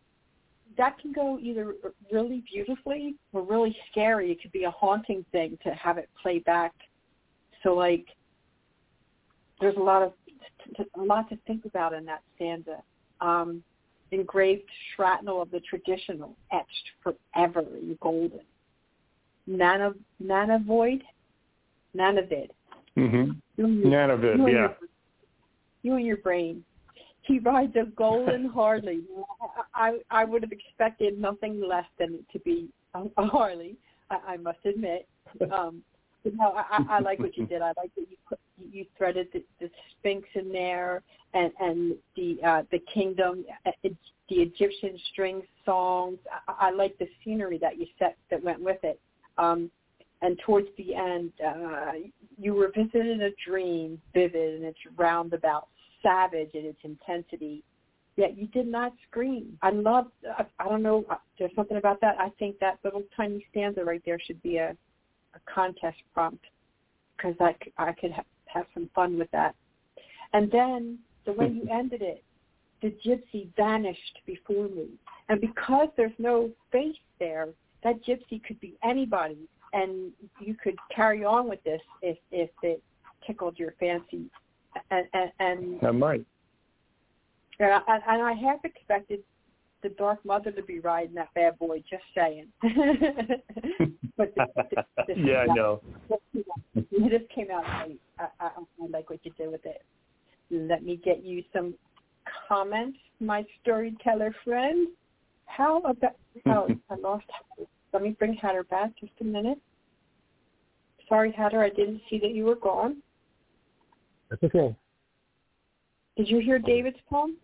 S11: that can go either really beautifully or really scary. It could be a haunting thing to have it play back. So, like, there's a lot of a lot to think about in that stanza. Um, engraved shrapnel of the traditional, etched forever in golden. Nano, nanovoid, nanovid.
S4: Mm-hmm.
S11: You
S4: nanovid,
S11: you
S4: yeah.
S11: Your, you and your brain. He rides a golden Harley. I I would have expected nothing less than it to be a, a Harley. I, I must admit. Um, but no, I, I like what you did. I like that you put, you threaded the, the Sphinx in there, and and the uh, the kingdom, the Egyptian string songs. I, I like the scenery that you set that went with it. Um, and towards the end, uh, you were visited in a dream, vivid in its roundabout, savage in its intensity, yet you did not scream. I love, I, I don't know, there's something about that. I think that little tiny stanza right there should be a, a contest prompt, because I, I could ha- have some fun with that. And then the way you ended it, the gypsy vanished before me. And because there's no face there, that gypsy could be anybody, and you could carry on with this if, if it tickled your fancy. And, and, and
S4: I might.
S11: And I, and I half expected the Dark Mother to be riding that bad boy. Just saying. But this, this, this
S4: yeah, I know.
S11: This came out right. I, I, I like what you did with it. Let me get you some comments, my storyteller friend. How about? Oh, I lost. Let me bring Hatter back just a minute. Sorry, Hatter, I didn't see that you were gone.
S9: That's okay.
S11: Did you hear David's poem?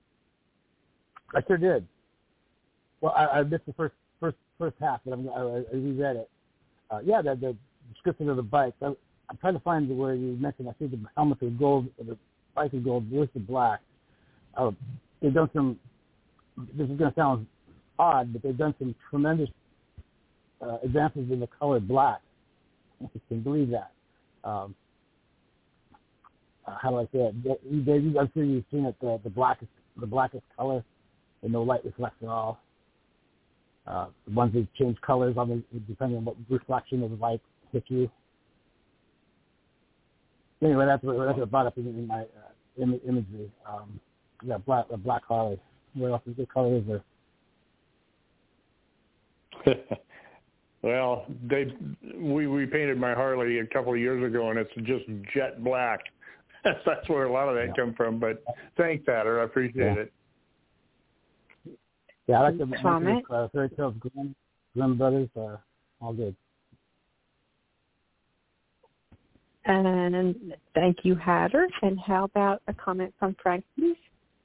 S9: I sure did. Well, I, I missed the first first first half, but I'm, I, I reread it. Uh, yeah, the, the description of the bike. I, I'm trying to find where you mentioned. I see the helmet is gold, the bike is gold, the is black. Uh, they've done some. This is going to sound odd, but they've done some tremendous uh, advances in the color black. If you can believe that. Um, Uh, how do I say it? They, I'm sure you've seen it. The, the blackest, the blackest color, and no light reflects at all. Uh, the ones that change colors on the, depending on what reflection of the light hits you. Anyway, that's what, that's what I brought up in, in my uh, Im- imagery. Um, yeah, black, a black Harley. What else? What color is there?
S4: Well, they we we painted my Harley a couple of years ago, and it's just jet black. That's where a lot of that yeah. come from. But thanks, Hatter. I appreciate
S9: yeah.
S4: it.
S9: Yeah, I like the comment. Uh, Fairy Tales, Grimm, Grimm Brothers, uh, all good.
S11: And thank you, Hatter. And how about a comment from Frank, please?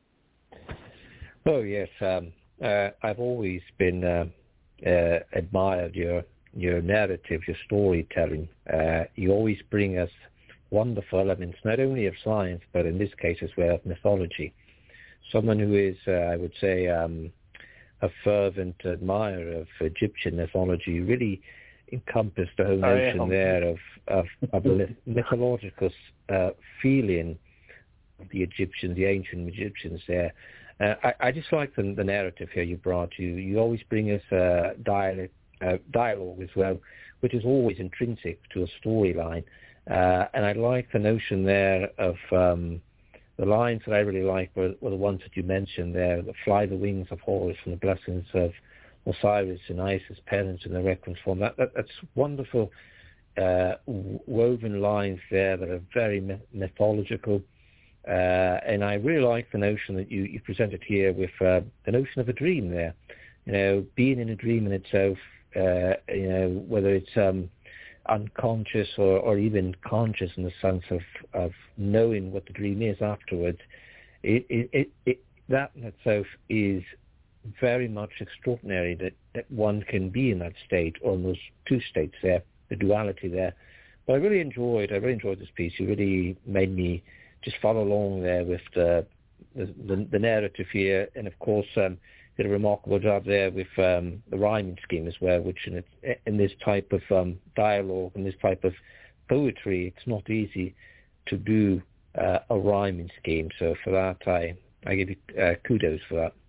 S6: Oh yes, um, uh, I've always been uh, uh, admired your your narrative, your storytelling. Uh, you always bring us wonderful elements, not only of science, but in this case as well of mythology. Someone who is, uh, I would say, um, a fervent admirer of Egyptian mythology, really encompassed the whole notion there of, of, of a mythological uh, feeling of the Egyptians, the ancient Egyptians there. Uh, I, I just like the, the narrative here you brought. You you always bring us uh, dialect, uh, dialogue as well, which is always intrinsic to a storyline. Uh, and I like the notion there of um, the lines that I really like were, were the ones that you mentioned there, the fly the wings of Horus and the blessings of Osiris and Isis, parents in the reference form. That, that, that's wonderful uh, woven lines there that are very mythological. Uh, and I really like the notion that you, you presented here with uh, the notion of a dream there. You know, being in a dream in itself, uh, you know, whether it's um, unconscious or, or even conscious in the sense of, of knowing what the dream is afterwards, it, it, it, it, that in itself is very much extraordinary that, that one can be in that state, or in those two states there, the duality there. But I really enjoyed, I really enjoyed this piece. You really made me just follow along there with the the, the, the narrative here, and of course um, did a remarkable job there with um, the rhyming scheme as well, which in, it, in this type of um, dialogue and this type of poetry, it's not easy to do uh, a rhyming scheme. So for that, I, I give you uh, kudos for that.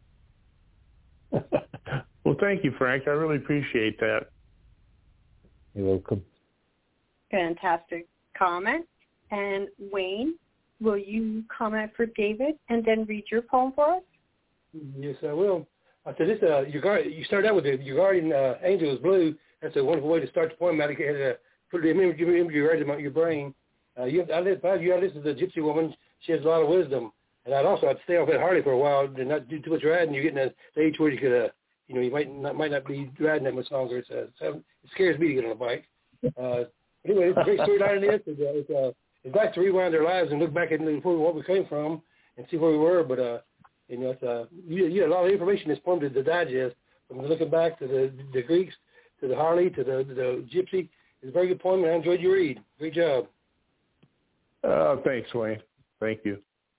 S4: Well, thank you, Frank. I really appreciate that.
S6: You're welcome.
S11: Fantastic comment. And Wayne, will you comment for David and then read your poem for us?
S5: Yes, I will. I said this. Uh, your guard, you started out with the, your guardian uh, angel is blue. That's a wonderful way to start the poem. I had to put the image, imagery right in your brain. Uh, you, I live, you got to listen to the Gypsy woman. She has a lot of wisdom. And I'd also I'd stay off at Harley for a while and not do too much riding. You're getting to the age where you could, uh, you know, you might not might not be riding that much longer. It's, uh, it's, it scares me to get on a bike. Uh, anyway, it's a great storyline in this. It's, uh, it's, uh, it's nice to rewind our lives and look back at where we came from and see where we were. But uh, you know, it's, uh, you, you had a lot of information in this poem to the digest. From looking back to the the Greeks, to the Harley, to the the Gypsy. It's a very good poem, and I enjoyed your read. Great job.
S4: Uh, thanks, Wayne. Thank you.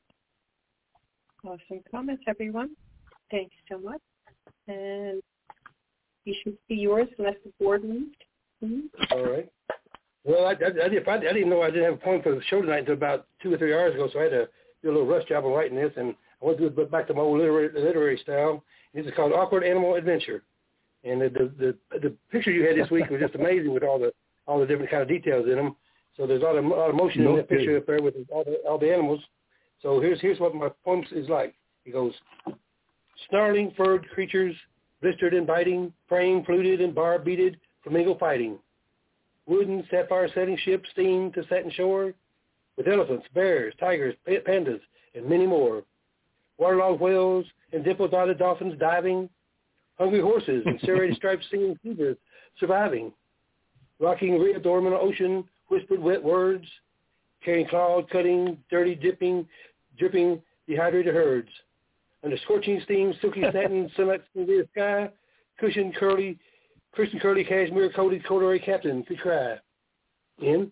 S11: Awesome comments, everyone. Thank you so much. And you should see yours unless the board moved. Mm-hmm.
S5: All right. Well, I, I, I, didn't, I didn't know I didn't have a poem for the show tonight until about two or three hours ago, so I had to do a little rush job on writing this, and I want to do it back to my old literary, literary style. This is called Awkward Animal Adventure. And the, the the the picture you had this week was just amazing with all the all the different kind of details in them. So there's a lot of, a lot of motion no in that kidding. picture up there with all the all the animals. So here's here's what my poem is like. It goes: snarling furred creatures, blistered and biting, praying, fluted and bar-beaded, flamingo fighting. Wooden sapphire setting ships steam to satin shore, with elephants, bears, tigers, pandas, and many more. Waterlogged whales and dimple-dotted dolphins diving, hungry horses and serrated striped singing zebras surviving. Rocking ribbed ornamental ocean, whispered wet words, carrying clawed, cutting, dirty, dipping, dripping, dehydrated herds. Under scorching steam, silky satin, sunlight clear sky, cushioned, curly, Christian curly cashmere coated corduroy captain could cry. In.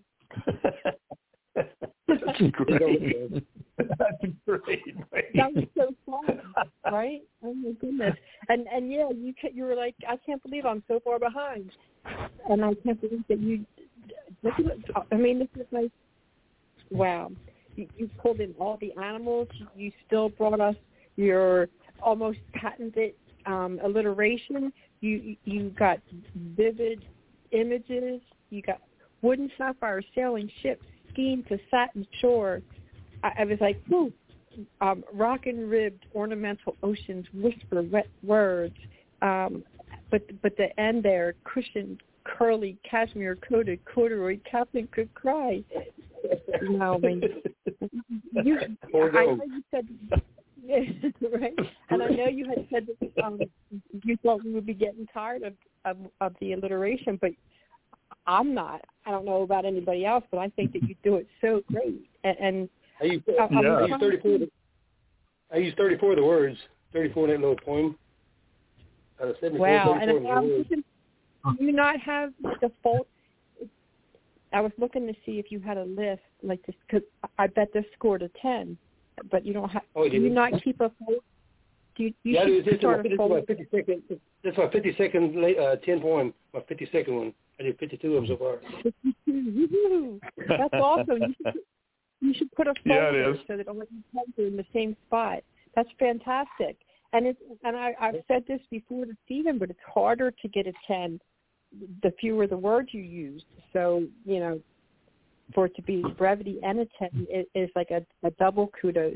S4: That's great. That's great.
S11: That was so fun, right? Oh my goodness! And and yeah, you can, you were like, I can't believe I'm so far behind, and I can't believe that you. Look at, I mean, this is like, wow. You, you pulled in all the animals. You still brought us your almost patented um, alliteration. You you got vivid images. You got wooden sapphire sailing ships, skiing to satin shore. I, I was like, whoo. Um, rock and ribbed ornamental oceans whisper wet words. Um, but but the end there, cushioned, curly, cashmere coated corduroy captain could cry. No, I mean, you, I know you said, right? And I know you had said that um, you thought we would be getting tired of, of, of the alliteration, but I'm not. I don't know about anybody else, but I think that you do it so great. And, and
S5: I use, yeah. I use thirty-four. Of the, I use thirty-four of the words. Thirty-four in that little poem. Out of seventy-four,
S11: wow! And
S5: if
S11: I'm thinking, do you not have the default? I was looking to see if you had a list like this, because I bet this scored a ten, but you don't have.
S5: Oh,
S11: do you not keep a fold? Do you, you
S5: yeah,
S11: should
S5: this
S11: start
S5: is
S11: a fold.
S5: my fifty-second. This is my fifty-second uh, ten poem. My fifty-second one. I did fifty-two of them so
S11: far. That's awesome. You should, you should put a folder
S4: yeah,
S11: so that all your poems are in the same spot. That's fantastic. And it's and I, I've said this before to Stephen, but it's harder to get a ten the fewer the words you use. So, you know, for it to be brevity and a ten is, is like a, a double kudos.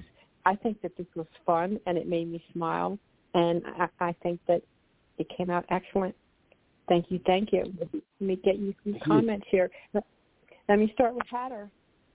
S11: I think that this was fun, and it made me smile, and I, I think that it came out excellent. Thank you, thank you. Let me get you some
S9: Thank
S11: comments you. here. Let me start with Hatter.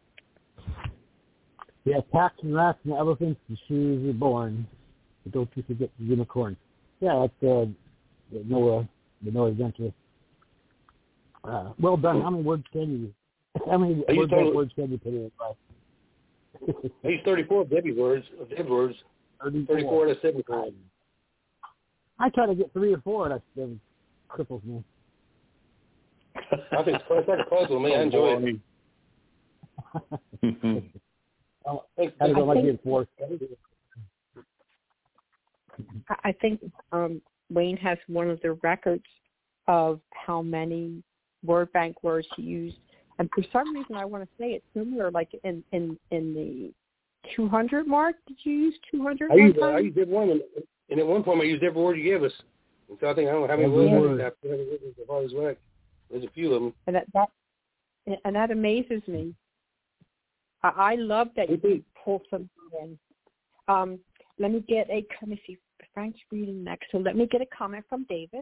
S9: Yeah, cats and rats and elephants and shoes are born. But don't you forget the unicorn. Yeah, that's uh, the Noah, the Noah adventure. Uh, well done. How many words can you? How many
S5: I
S9: words,
S5: told,
S9: words can you put in it by?
S5: I used thirty-four Debbie words, of Debbie words.
S9: thirty-four.
S5: thirty-four to seventy-five.
S9: I try to get three or four, and that, that cripples me.
S5: I think it's like a puzzle, man. I enjoy it.
S9: Oh, I, I don't like getting four.
S11: I think um, Wayne has one of the records of how many word bank words he used. And for some reason, I want to say it's similar, like in, in, in the two hundred mark. Did you use two hundred?
S5: I used, I used every one, and, and at one point I used every word you gave us. And so I think I don't know how many words I have. There's a few of them.
S11: And that, that, and that amazes me. I, I love that you pull something in. Um, let me get a, let me see, Frank's reading next, so let me get a comment from David.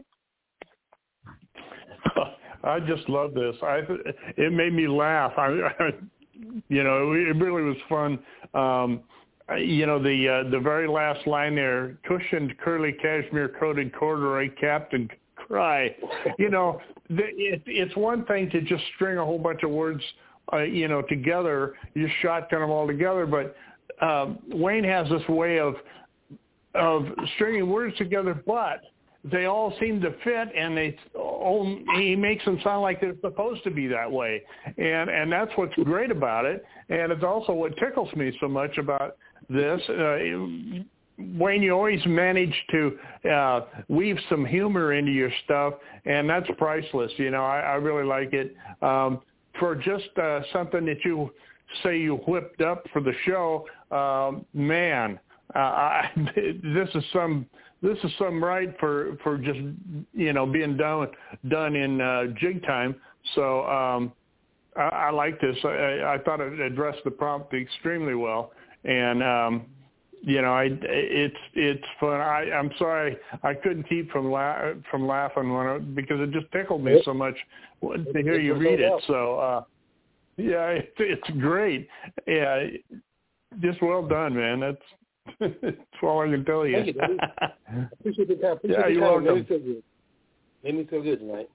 S4: I just love this. I it made me laugh. I, I you know, it really was fun. Um, you know, the uh, the very last line there: cushioned, curly, cashmere coated corduroy Captain Cry. You know, the, it, it's one thing to just string a whole bunch of words, uh, you know, together. You just shotgun them all together. But um, Wayne has this way of of stringing words together, but they all seem to fit, and they oh, he makes them sound like they're supposed to be that way, and and that's what's great about it, and it's also what tickles me so much about this. Uh, Wayne, you always manage to uh, weave some humor into your stuff, and that's priceless. You know, I, I really like it. Um, for just uh, something that you say you whipped up for the show, um, man, uh, I, this is some. This is some right for, for just, you know, being done done in uh, jig time. So um, I, I like this. I, I thought it addressed the prompt extremely well, and um, you know, I it's it's fun. I, I'm sorry I couldn't keep from la- from laughing when I, because it just tickled me so much to hear you read it. So uh, yeah, it, it's great. Yeah, just well done, man. That's. That's all I can tell you.
S5: Thank you, Daddy. I appreciate the time. Appreciate
S4: yeah,
S5: the
S4: you're
S5: time.
S4: welcome.
S5: Made me feel good. Made me feel good tonight.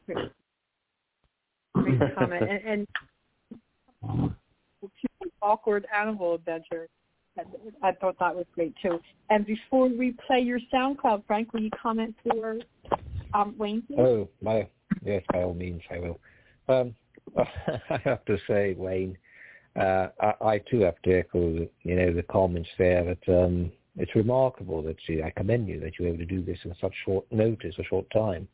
S11: Great comment. And, and awkward animal adventure. I thought that was great too. And before we play your SoundCloud, Frank, will you comment for um, Wayne? Please?
S6: Oh, my, yes, by all means, I will. Um, I have to say, Wayne. Uh, I, I too have to echo, you know, the comments there that um, it's remarkable that you, I commend you that you're able to do this in such short notice, a short time.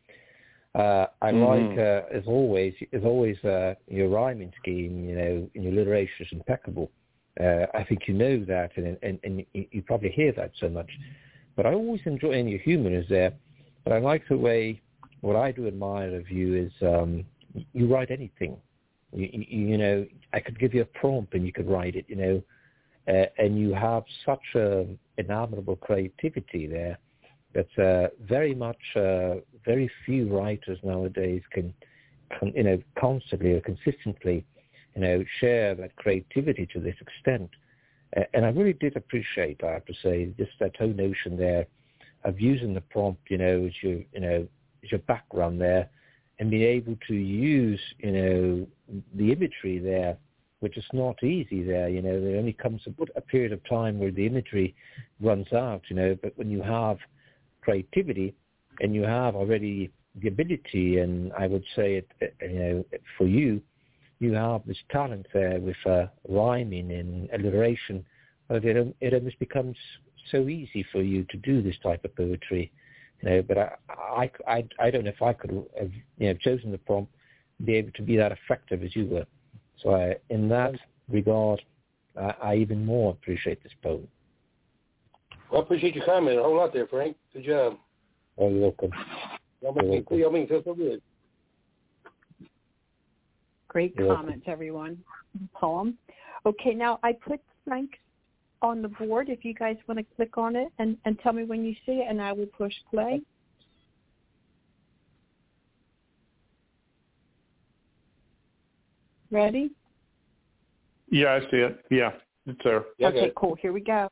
S6: Uh, I mm-hmm. like, uh, as always, as always, uh, your rhyming scheme, you know, and your alliteration is impeccable. Uh, I think you know that, and, and, and you probably hear that so much. But I always enjoy, and your humor is there. But I like the way, what I do admire of you is um, you write anything. You, you, you know, I could give you a prompt and you could write it, you know, uh, and you have such a inevitable creativity there that uh, very much, uh, very few writers nowadays can, can, you know, constantly or consistently, you know, share that creativity to this extent. Uh, and I really did appreciate, I have to say, just that whole notion there of using the prompt, you know, as your, you know, as your background there, and be able to use, you know, the imagery there, which is not easy there, you know, there only comes a, a period of time where the imagery runs out, you know, but when you have creativity and you have already the ability, and I would say, it, you know, for you, you have this talent there with uh, rhyming and alliteration, but it, it almost becomes so easy for you to do this type of poetry. You know, but I, I, I, I don't know if I could have, you know, chosen the prompt, be able to be that effective as you were. So I, in that regard, I, I even more appreciate this poem.
S5: Well, I appreciate your comment a whole lot there, Frank. Good job.
S6: Oh, you're welcome.
S5: Y'all make me feel, y'all make me feel so good.
S11: Great
S6: you're
S11: comments, welcome. Everyone. Poem. Okay, now I put Frank's on the board if you guys want to click on it and, and tell me when you see it, and I will push play. Ready?
S4: Yeah, I see it. Yeah, it's there.
S11: Yeah, okay, cool. Here we go.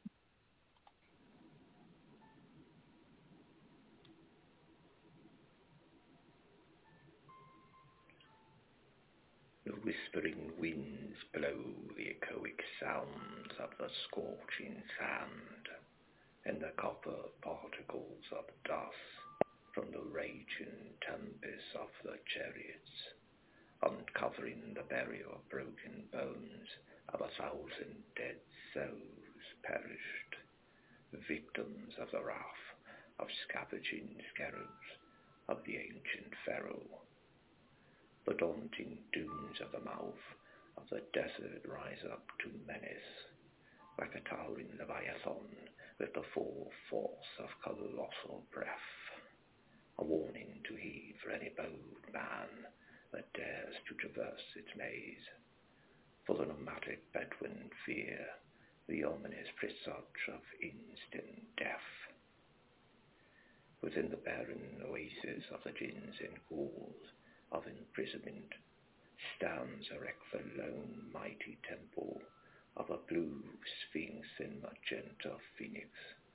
S12: The whispering winds blow the echoic sounds of the scorching sand, and the copper particles of dust from the raging tempest of the chariots, uncovering the barrier of broken bones of a thousand dead souls perished, victims of the wrath of scavenging scarabs of the ancient pharaoh. The daunting dunes of the mouth of the desert rise up to menace, like a towering leviathan with the full force of colossal breath, a warning to heed for any bold man that dares to traverse its maze. For the nomadic Bedouin fear the ominous presage of instant death. Within the barren oasis of the jinns and ghouls of imprisonment stands erect the lone mighty temple of a blue sphinx and magenta phoenix.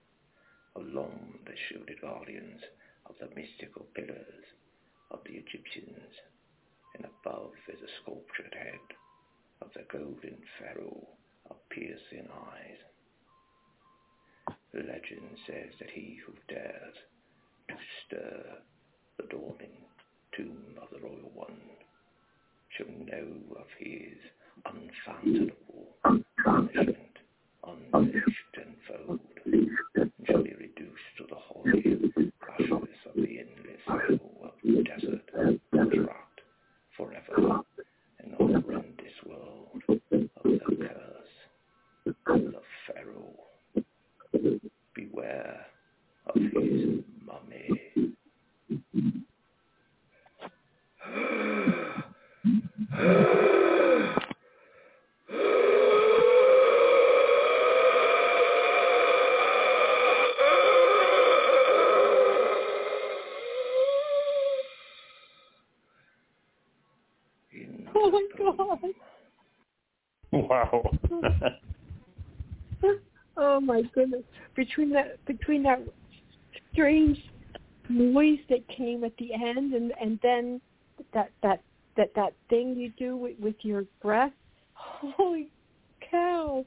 S12: Along the shielded guardians of the mystical pillars of the Egyptians, and above is a sculptured head of the golden pharaoh of piercing eyes. The legend says that he who dares to stir the dawning tomb of the royal one shall know of his unfathomable punishment, unleashed and fold, and shall be reduced to the holy ashes of the endless snow of the desert, trapped forever in the horrendous world of the curse of the pharaoh. Beware of his mummy.
S11: Oh my God!
S4: Wow.
S11: Oh my goodness! Between that, between that strange noise that came at the end, and and then that that that that thing you do with, with your breath. Holy cow!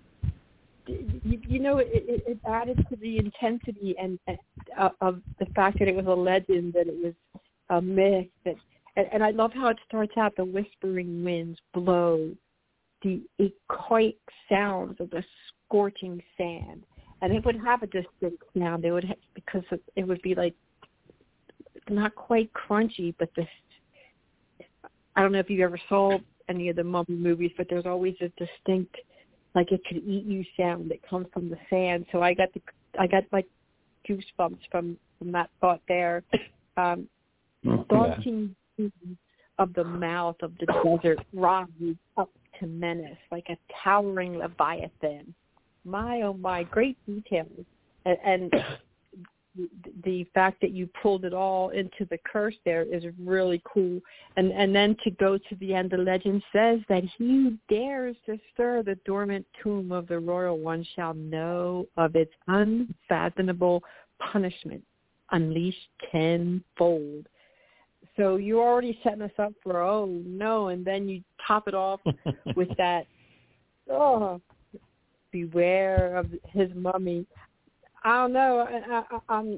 S11: You, you know, it, it, it added to the intensity and uh, of the fact that it was a legend, that it was a myth. That, and, and I love how it starts out. The whispering winds blow the echoic sounds of the scorching sand, and it would have a distinct sound. It would have, because it, it would be like not quite crunchy, but this. I don't know if you ever saw any of the mummy movies, but there's always a distinct, like it could eat you sound that comes from the sand. So I got the, I got like goosebumps from, from that thought there. Um,
S6: oh,
S11: daunting yeah. of the mouth of the desert rises up to menace like a towering leviathan. My oh my, great details, and. and the fact that you pulled it all into the curse there is really cool. And and then to go to the end, the legend says that he who dares to stir the dormant tomb of the royal one shall know of its unfathomable punishment, unleashed tenfold. So you're already setting us up for, oh, no, and then you top it off with that, oh, beware of his mummy. I don't know. I, I, I'm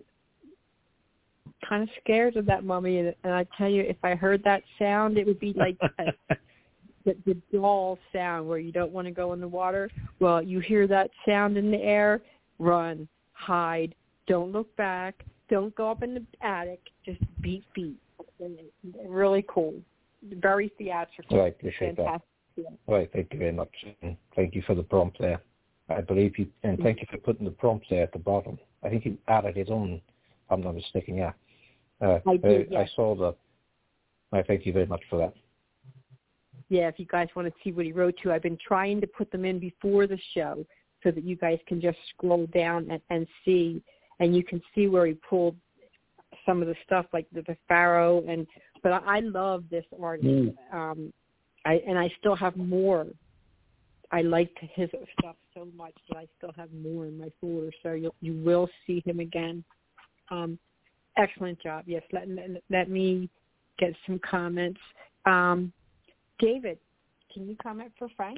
S11: kind of scared of that mummy, and, and I tell you, if I heard that sound, it would be like a, the, the doll sound where you don't want to go in the water. Well, you hear that sound in the air, run, hide, don't look back, don't go up in the attic, just beat feet. Really cool, very theatrical.
S6: Right, appreciate that. Yeah. Right, thank you very much. Thank you for the prompt there. I believe you, and thank you for putting the prompts there at the bottom. I think he added his own, if I'm not mistaken, yeah. Uh,
S11: I did,
S6: I,
S11: yes.
S6: I saw the, I thank you very much for that.
S11: Yeah, if you guys want to see what he wrote to, I've been trying to put them in before the show so that you guys can just scroll down and, and see, and you can see where he pulled some of the stuff like the, the pharaoh. And but I, I love this artist, mm. um, I and I still have more. I liked his stuff so much that I still have more in my folder, so you you will see him again. Um, excellent job. Yes, let, let, let me get some comments. Um, David, can you comment for Frank?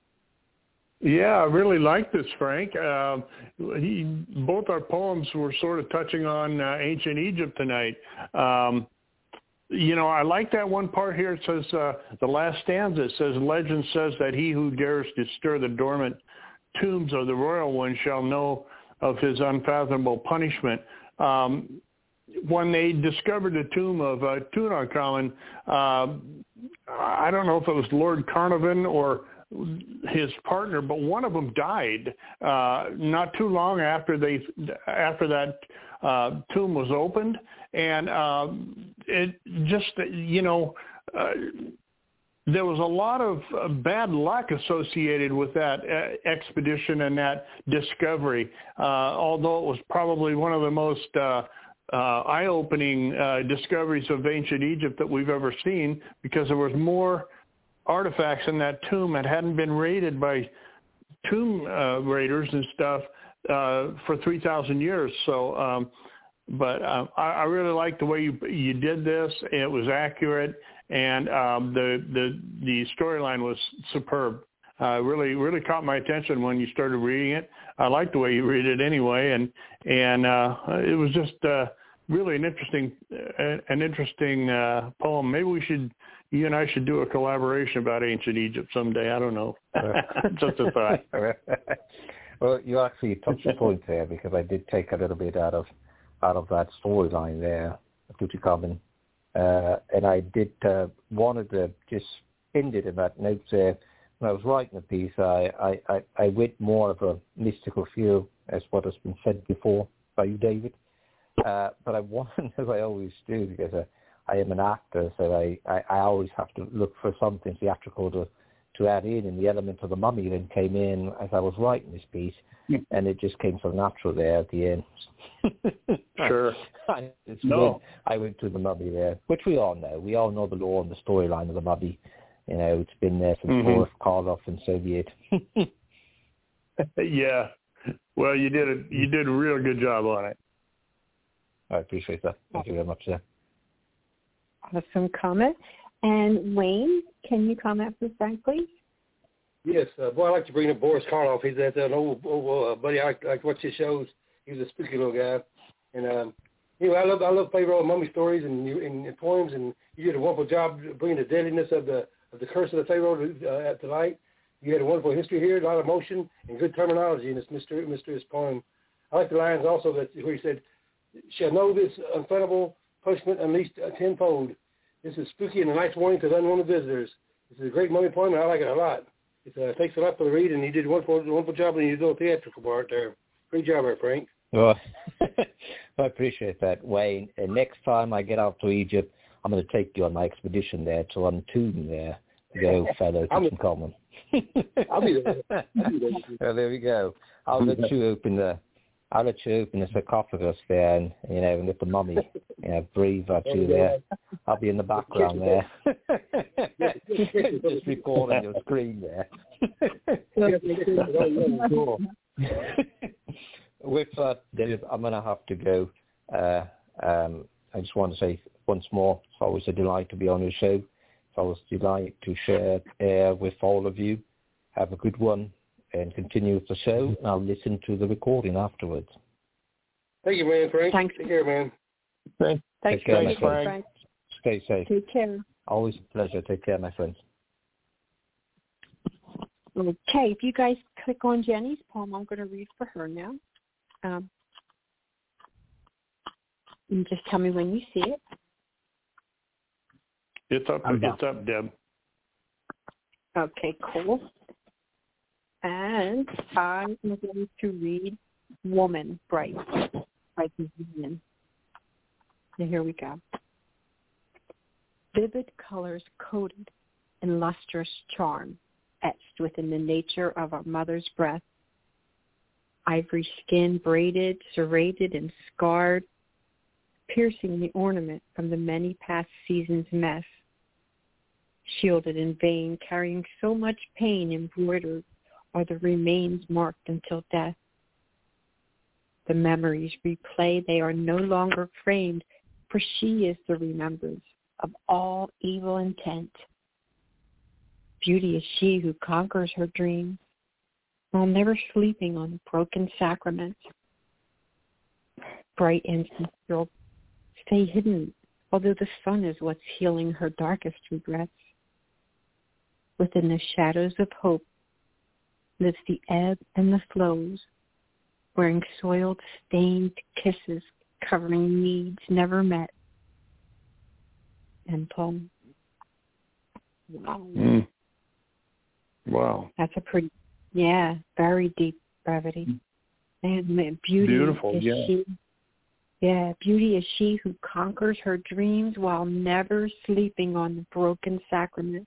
S4: Yeah, I really like this, Frank. Uh, he, both our poems were sort of touching on uh, ancient Egypt tonight. Um, you know, I like that one part here. It says, uh, the last stanza, it says, legend says that he who dares to stir the dormant tombs of the royal one shall know of his unfathomable punishment. Um, when they discovered the tomb of uh, Tutankhamun, uh, I don't know if it was Lord Carnarvon or his partner, but one of them died uh, not too long after they after that uh, tomb was opened, and uh, it just you know uh, there was a lot of uh, bad luck associated with that uh, expedition and that discovery. Uh, although it was probably one of the most uh, uh, eye-opening uh, discoveries of ancient Egypt that we've ever seen, because there was more artifacts in that tomb that hadn't been raided by tomb uh, raiders and stuff uh, for three thousand years. So, um, but uh, I, I really like the way you you did this. It was accurate, and um, the the the storyline was superb. Uh, really, really caught my attention when you started reading it. I like the way you read it anyway, and and uh, it was just uh, really an interesting uh, an interesting uh, poem. Maybe we should. You and I should do a collaboration about ancient Egypt someday. I don't know. Just a thought.
S6: Well, you actually touched the point there, because I did take a little bit out of out of that storyline there, Tutankhamun, uh, and I did uh, wanted to just end it in that note there. When I was writing the piece, I, I, I, I went more of a mystical feel, as what has been said before by you, David. Uh, but I wanted, as I always do, because I, I am an actor, so I, I, I always have to look for something theatrical to, to add in, and the element of the mummy then came in as I was writing this piece, and it just came so natural there at the end.
S4: Sure.
S6: I, it's
S4: no.
S6: I went to the mummy there, which we all know. We all know the lore and the storyline of the mummy. You know, it's been there since mm-hmm. Boris Karloff and Soviet.
S4: Yeah. Well, you did a, you did a real good job on it.
S6: I appreciate that. Thank you very much, sir.
S11: Awesome comment. And Wayne, can you comment for Frank, please?
S5: Yes. Uh, boy, I like to bring up Boris Karloff. He's that, an old, old uh, buddy. I like, I like to watch his shows. He was a spooky little guy. And um, anyway, I love I love Pharaoh mummy stories and, and, and poems, and you did a wonderful job bringing the deadliness of the of the curse of the Pharaoh to, uh, to light. You had a wonderful history here, a lot of emotion, and good terminology in this mysterious, mysterious poem. I like the lines also that where he said, "Shall know this unfathomable punishment unleashed uh, tenfold. This is spooky and a nice warning to the unwanted visitors." This is a great mummy poem, and I like it a lot. It uh, takes a lot for the read, and you did a wonderful, wonderful job in your little theatrical part there. Great job there, Frank.
S6: Well, I appreciate that, Wayne. And next time I get out to Egypt, I'm going to take you on my expedition there to Untomb there, to go fellow Tutankhamun.
S5: I'll be there.
S6: Well, there we go. I'll let you open the, I'll let you open the sarcophagus there, and you know, and let the mummy, you know, breathe at you there. I'll be in the background there, just recording your screen there. Cool. With that, David, I'm going to have to go. Uh, um, I just want to say once more, it's always a delight to be on your show. It's always a delight to share air with all of you. Have a good one and continue with the show. I'll listen to the recording afterwards.
S5: Thank you, man, Frank.
S11: Thanks.
S5: Take care, man.
S4: Thanks.
S6: Take care, my
S4: Frank.
S6: friends. Stay safe.
S11: Take care.
S6: Always a pleasure. Take care, my friends.
S11: Okay, if you guys click on Jenny's poem, I'm going to read for her now. Um, and just tell me when you see it.
S4: It's up.
S9: I'm
S4: it's up, Deb.
S11: Okay, cool. And I'm going to read Woman Bright by Vivian. And here we go. Vivid colors coated in lustrous charm, etched within the nature of our mother's breath, ivory skin braided, serrated, and scarred, piercing the ornament from the many past seasons' mess. Shielded in vain, carrying so much pain embroidered, are the remains marked until death. The memories replay, they are no longer framed, for she is the remembrance of all evil intent. Beauty is she who conquers her dreams, while never sleeping on the broken sacrament. Bright incense girl, stay hidden, although the sun is what's healing her darkest regrets. Within the shadows of hope lives the ebb and the flows, wearing soiled, stained kisses, covering needs never met. End poem. Wow.
S4: Mm. Wow.
S11: That's a pretty, yeah, very deep brevity. And man, beauty
S4: Beautiful,
S11: is
S4: yeah.
S11: she. Yeah, beauty is she who conquers her dreams while never sleeping on the broken sacrament.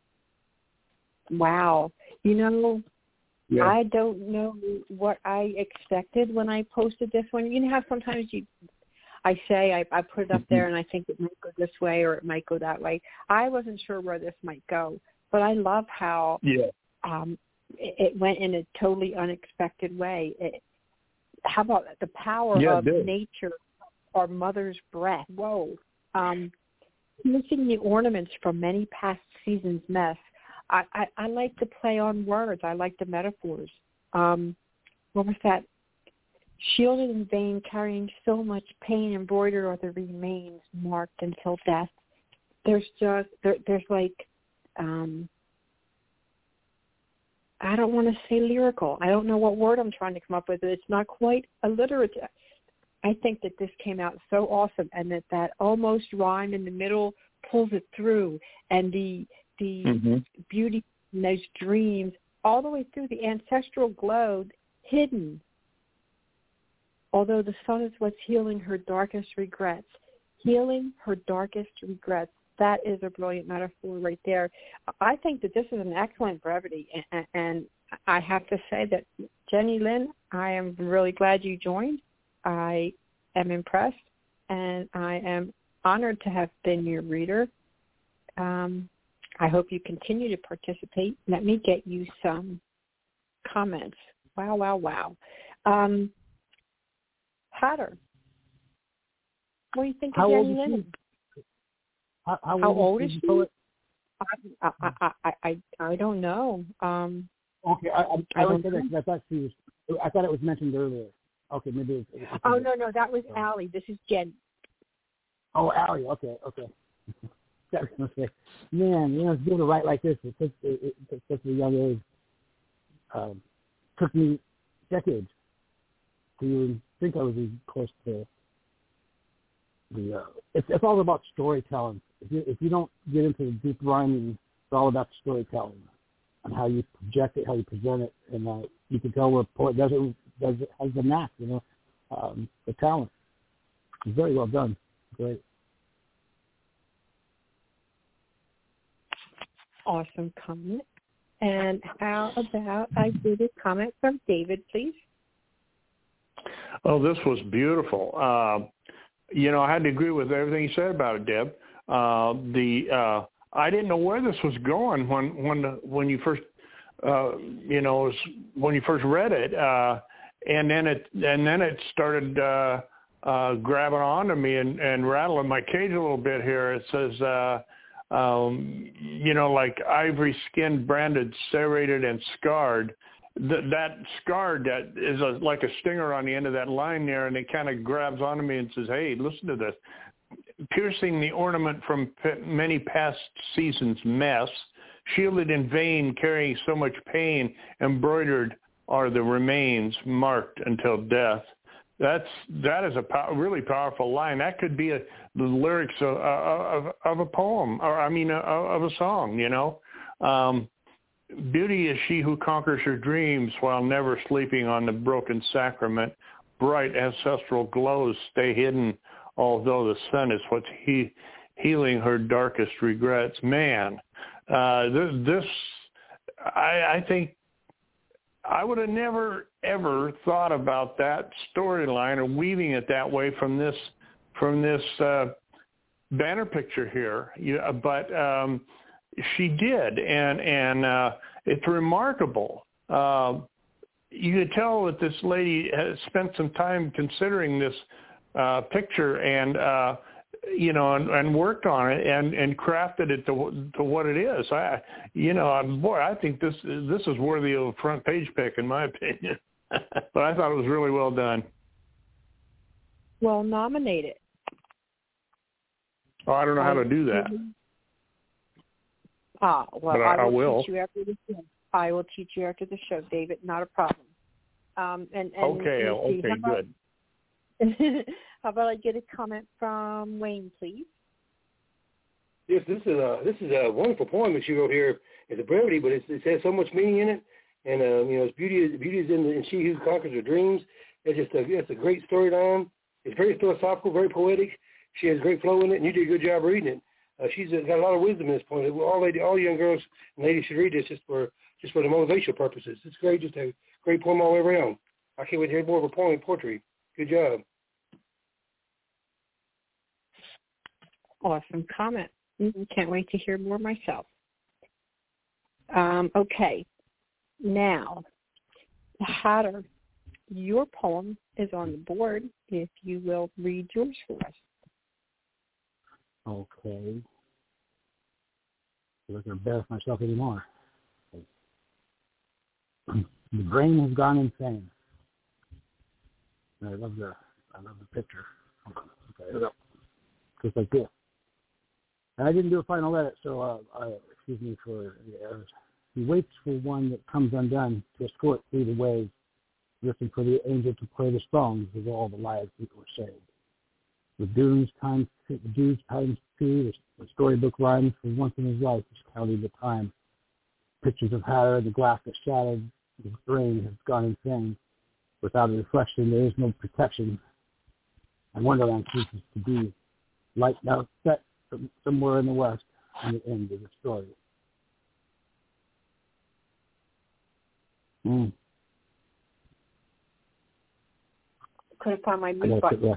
S11: Wow. You know, yeah. I don't know what I expected when I posted this one. You know how sometimes you, I say I, I put it up there and I think it might go this way or it might go that way. I wasn't sure where this might go, but I love how
S4: yeah.
S11: um, it, it went in a totally unexpected way. It, how about the power
S4: yeah,
S11: of nature or mother's breath? Whoa. Um, missing the ornaments from many past seasons' mess. I, I, I like to play on words. I like the metaphors. Um, what was that? Shielded in vain, carrying so much pain, embroidered are the remains marked until death. There's just, there, there's like, um, I don't want to say lyrical. I don't know what word I'm trying to come up with. It's not quite alliterative. I think that this came out so awesome, and that that almost rhyme in the middle pulls it through, and the the
S4: mm-hmm.
S11: beauty in those dreams all the way through, the ancestral glow hidden. Although the sun is what's healing her darkest regrets. Healing her darkest regrets. That is a brilliant metaphor right there. I think that this is an excellent brevity, and, and I have to say that, Jenny Lynn, I am really glad you joined. I am impressed, and I am honored to have been your reader. Um, I hope you continue to participate. Let me get you some comments. Wow, wow, wow. Um, Hatter, what do you think
S9: how
S11: of
S9: old
S11: Jenny
S9: is
S11: Lynn?
S9: She? How, how,
S11: how
S9: old,
S11: old is
S9: is
S11: she?
S9: Poet?
S11: I, I, I, I, I, I don't know. Um,
S9: okay, I, I,
S11: I
S9: I
S11: don't
S9: said that because I thought she was. I thought it was mentioned earlier. Okay, maybe. It's, it's
S11: oh no, no, that was Allie. This is Jen.
S9: Oh, Allie. Okay, okay. Okay. Man, you know, to be able to write like this at such, it, it, such a young age um, took me decades to even think I was even close to the. Uh, it's, it's all about storytelling. If you, if you don't get into the deep rhyming, it's all about storytelling and how you project it, how you present it, and uh, you can tell where a poet does it, does it, has the knack, you know, um, the talent. It's very well done. Great.
S11: Awesome comment. And how about I do this comment from David, please?
S4: Oh, this was beautiful. Uh, you know, I had to agree with everything you said about it, Deb. Uh, the uh, I didn't know where this was going when when when you first uh, you know when you first read it, uh, and then it and then it started uh, uh, grabbing onto me and, and rattling my cage a little bit here. It says. Uh, Um, you know, like ivory skin, branded, serrated, and scarred. Th- that scarred, that is a, like a stinger on the end of that line there, and it kind of grabs onto me and says, hey, listen to this. Piercing the ornament from p- many past seasons' mess, shielded in vain, carrying so much pain, embroidered are the remains marked until death. That's that is a pow- really powerful line. That could be a, the lyrics of, of, of a poem, or I mean, of, of a song. You know, um, beauty is she who conquers her dreams while never sleeping on the broken sacrament. Bright ancestral glows stay hidden, although the sun is what's he, healing her darkest regrets. Man, uh, this, this I, I think. I would have never ever thought about that storyline or weaving it that way from this from this uh, banner picture here. You, but um, she did, and and uh, it's remarkable. Uh, you could tell that this lady has spent some time considering this uh, picture and. Uh, you know, and, and worked on it and, and crafted it to to what it is. I, you know, boy, I think this this is worthy of a front page pick in my opinion. But I thought it was really well done.
S11: Well nominated.
S4: Oh, I don't know how to do that.
S11: Ah, well,
S4: but I,
S11: I will,
S4: I will
S11: teach you after the show. I will teach you after the show, David. Not a problem. Um, and, and
S4: okay, okay,
S11: how about,
S4: good.
S11: How about I get a comment from Wayne, please?
S5: Yes, this is a this is a wonderful poem that you wrote here. It's a brevity, but it's, it has so much meaning in it, and uh, you know, its beauty is beauty is in, the, in she who conquers her dreams. It's just a it's a great storyline. It's very philosophical, very poetic. She has great flow in it, and you did a good job reading it. Uh, she's got a lot of wisdom at this point. All lady, all young girls and ladies should read this just for just for the motivational purposes. It's great, just a great poem all the way around. I can't wait to hear more of a poem poetry. Good job.
S11: Awesome comment. Can't wait to hear more myself. Um, okay. Now, Hatter, your poem is on the board. If you will read yours for us.
S9: Okay. I'm not going to embarrass myself anymore. The brain has gone insane. I love the I love the picture. Okay. Just like this. And I didn't do a final edit, so uh, uh, excuse me for the errors. He waits for one that comes undone to escort through the waves, listen for the angel to play the songs of all the lives that were saved. The dunes times the dunes times two, the storybook rhymes for once in his life is counting the time. Pictures of Hatter, the glass that shattered, his brain has gone insane. Without a reflection, there is no protection. And Wonderland ceases to be. Light now set somewhere in the west, and the end of the story. Mm.
S11: Couldn't find my mute button.
S9: Yeah.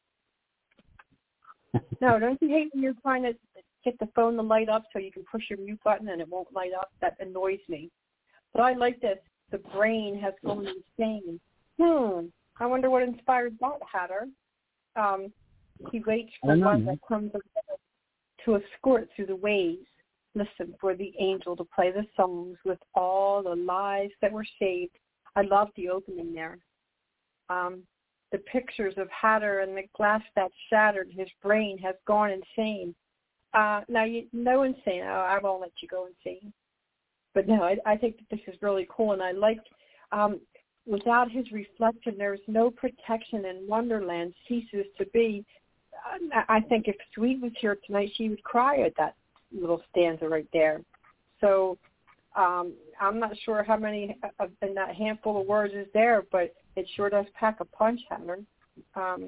S11: No, don't you hate when you're trying to get the phone to light up so you can push your mute button and it won't light up? That annoys me. But I like this. The brain has gone insane. Hmm. I wonder what inspired that, Hatter. Um, he waits for one that comes to escort through the waves. Listen for the angel to play the songs with all the lives that were saved. I love the opening there. Um, the pictures of Hatter and the glass that shattered. His brain has gone insane. Uh, now, you, no insane. I, I won't let you go insane. But no, I, I think that this is really cool, and I liked. Um, without his reflection, there's no protection, and Wonderland ceases to be. Uh, I think if Sweet was here tonight, she would cry at that little stanza right there. So um, I'm not sure how many of, in that handful of words is there, but it sure does pack a punch, Hatter. Um,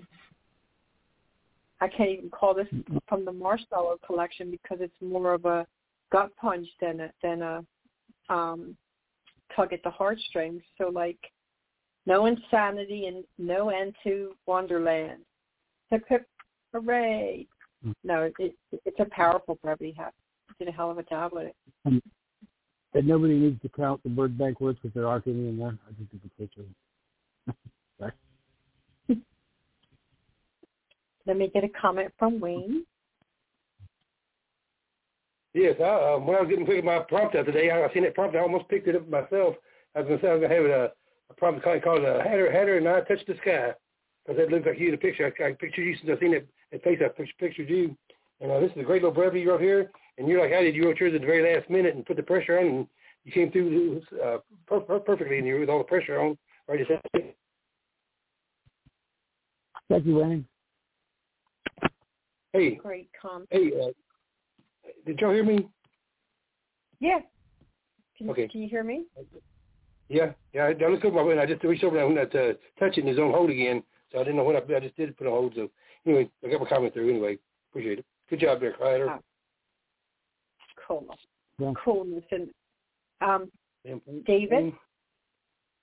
S11: I can't even call this from the Marshmallow collection because it's more of a gut punch than a, than a um, tug at the heartstrings. So, like, no insanity and no end to Wonderland. Hip, hip, hooray. No, it, it's a powerful brevity. He did a hell of a job with it.
S9: And, and nobody needs to count the word bank words because there aren't any in there. I just think it's picture. Right.
S11: Let me get a comment from Wayne.
S5: Yes, I, uh, when I was getting picking my prompt out today, I, I seen that prompt. I almost picked it up myself. I was going to say I was going to have it, uh, a prompt called, called uh, Hatter, Hatter and I Touch the Sky. Because that looks like you in the picture. I, I pictured you since I seen that, that face. I pictured you. And uh, this is a great little brevity you wrote here. And you're like I did. You wrote yours at the very last minute and put the pressure on, and you came through uh, per- per- perfectly, and you with all the pressure on. Right, just
S9: Thank you, Wayne.
S5: Hey.
S11: Great comment.
S5: Hey, uh, did y'all hear me?
S11: Yeah. Can,
S5: okay.
S11: Can you hear me?
S5: Yeah, yeah. I, I looked over my way, and I just reached over and that uh, touch it in his own hold again. So I didn't know what I, I just did put on hold. So anyway, I got my comment through. Anyway, appreciate it. Good job there, Hatter.
S11: Oh. Cool.
S9: Yeah.
S11: Cool. Listen, um, David.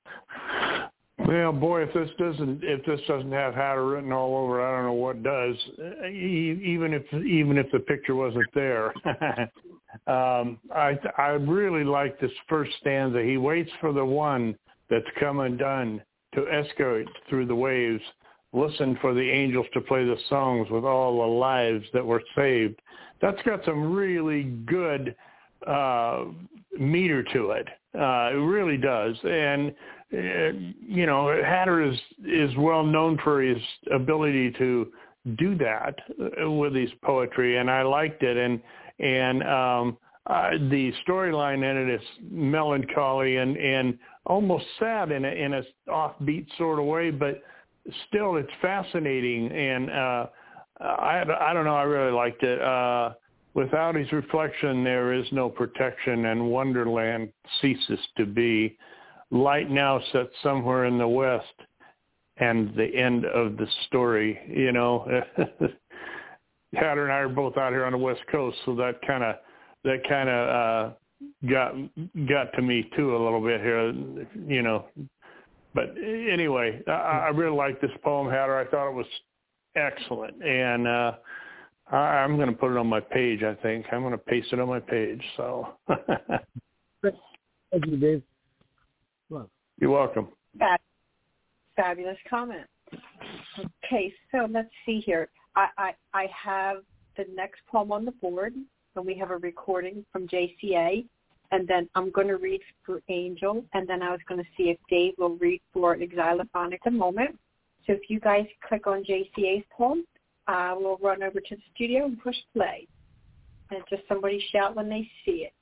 S4: Well, boy, if this doesn't if this doesn't have Hatter written all over, I don't know what does. Even if even if the picture wasn't there, um, I I really like this first stanza. He waits for the one that's come undone to escort through the waves. Listen for the angels to play the songs with all the lives that were saved. That's got some really good uh, meter to it. Uh, it really does, and. Uh, you know, Hatter is is well known for his ability to do that with his poetry, and I liked it. And and um, uh, the storyline in it is melancholy and, and almost sad in a in a offbeat sort of way, but still it's fascinating. And uh, I I don't know, I really liked it. Uh, Without his reflection, there is no protection, and Wonderland ceases to be. Light now sets somewhere in the west, and the end of the story. You know, Hatter and I are both out here on the West Coast, so that kind of that kind of uh, got got to me too a little bit here. You know, but anyway, I, I really like this poem, Hatter. I thought it was excellent, and uh, I, I'm going to put it on my page. I think I'm going to paste it on my page. So,
S9: thank you, Dave. Well,
S4: you're welcome.
S11: Fab- fabulous comment. Okay, so let's see here. I, I, I have the next poem on the board, and we have a recording from J C A, and then I'm going to read for Angel, and then I was going to see if Dave will read for Xylophonic at the moment. So if you guys click on J C A's poem, uh, we'll run over to the studio and push play. And just somebody shout when they see it.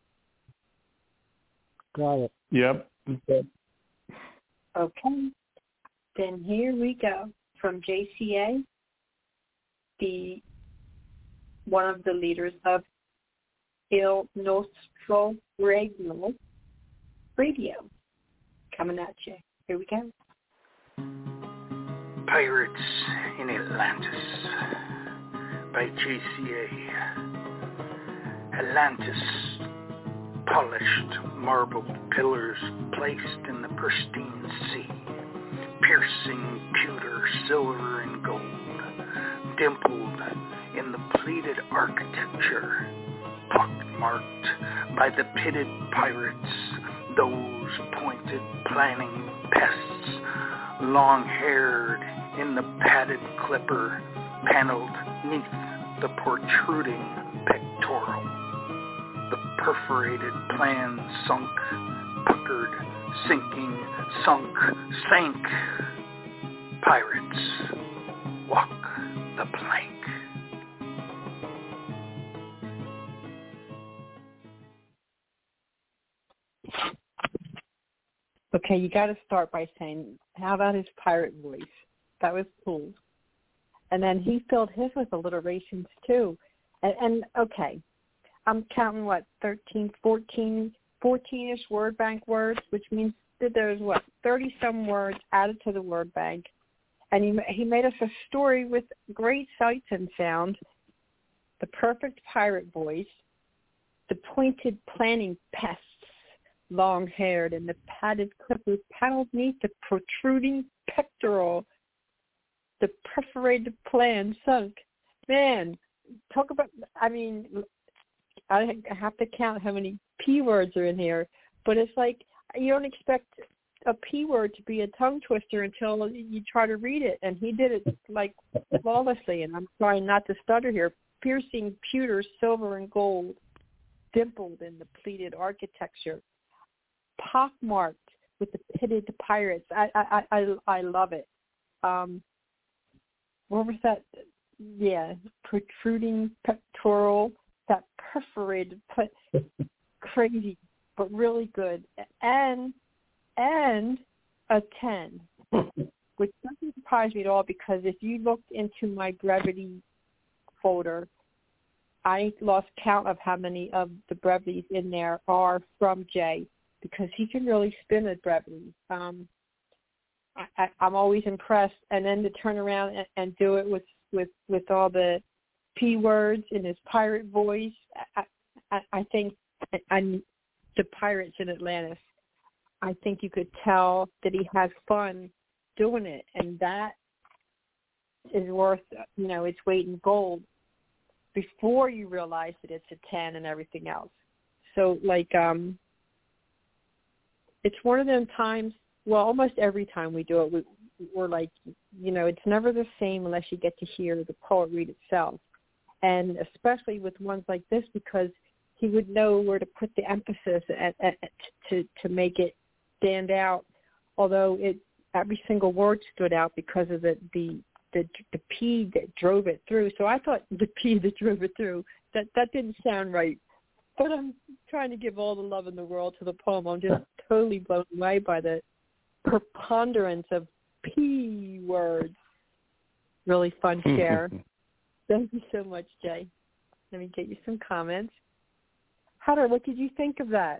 S9: Got it.
S4: Yep.
S9: Okay.
S11: Okay, then here we go from J C A, the one of the leaders of Il Nostro Regno Radio. Coming at you. Here we go.
S13: Pirates in Atlantis by J C A. Atlantis. Polished marble pillars placed in the pristine sea, piercing pewter, silver, and gold, dimpled in the pleated architecture, pockmarked by the pitted pirates, those pointed planning pests, long-haired in the padded clipper, paneled neath the protruding pectoral. The perforated plan sunk, puckered, sinking, sunk, sank. Pirates, walk the plank.
S11: Okay, you got to start by saying, how about his pirate voice? That was cool. And then he filled his with alliterations too. And, and okay, I'm counting, what, thirteen, fourteen, fourteen-ish word bank words, which means that there's, what, thirty-some words added to the word bank. And he he made us a story with great sights and sounds, the perfect pirate voice, the pointed planning pests, long-haired, and the padded clippers paddled beneath the protruding pectoral, the perforated plan sunk. Man, talk about, I mean, I have to count how many P words are in here, but it's like you don't expect a P word to be a tongue twister until you try to read it, and he did it like flawlessly, and I'm trying not to stutter here. Piercing pewter, silver, and gold, dimpled in the pleated architecture, pockmarked with the pitted pirates. I I I, I love it. Um, what was that? Yeah, protruding pectoral, that perforated, but crazy, but really good, and and a ten, which doesn't surprise me at all, because if you look into my brevity folder, I lost count of how many of the brevities in there are from Jay, because he can really spin a brevity. Um, I, I, I'm always impressed, and then to turn around and, and do it with, with, with all the P words in his pirate voice, I, I, I think I'm the pirates in Atlantis. I think you could tell that he has fun doing it, and that is worth, you know, its weight in gold before you realize that it's a ten and everything else. So, like, um, it's one of them times, well, almost every time we do it, we, we're like, you know, it's never the same unless you get to hear the poet read itself. And especially with ones like this, because he would know where to put the emphasis at, at, at, to, to make it stand out, although it every single word stood out because of the, the, the, the P that drove it through. So I thought the P that drove it through, that, that didn't sound right. But I'm trying to give all the love in the world to the poem. I'm just totally blown away by the preponderance of P words. Really fun share. Thank you so much, Jay. Let me get you some comments. Hunter, what did you think of that?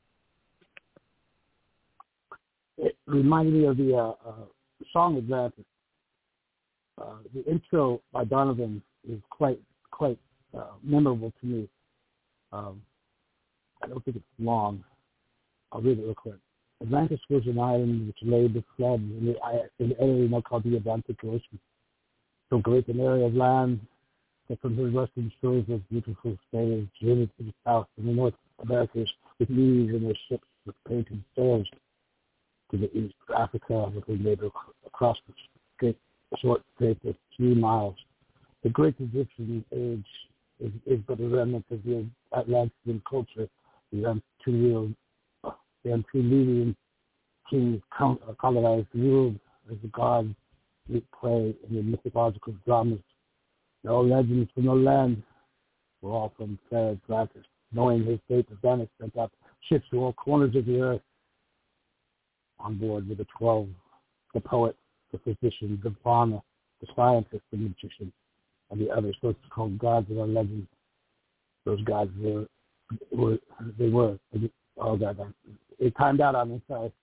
S9: It reminded me of the uh, uh, song Atlantis. Uh, the intro by Donovan is quite quite uh, memorable to me. Um, I don't think it's long. I'll read it real quick. Atlantis was an island which lay the flood in the in the area now called the Atlantic Ocean. So great an area of land that from the western shores of beautiful sailors journeyed to the south and the North Americas with leaves in their ships with painted sails to the east, Africa, with a neighbor across the great short strait of three miles. The great Egyptian age is, is but a remnant of the Atlantean culture. The Antediluvian, the Antediluvian kings colonized the world as the gods meet play in the mythological dramas. No legends from the land were all from fair Atlantis. Knowing his fate, Atlantis sent out ships to all corners of the earth. On board with the twelve, the poet, the physician, the farmer, the scientist, the magician, and the others, those called gods of our legend. Those gods were, were they were, oh God, it timed out on me, sorry.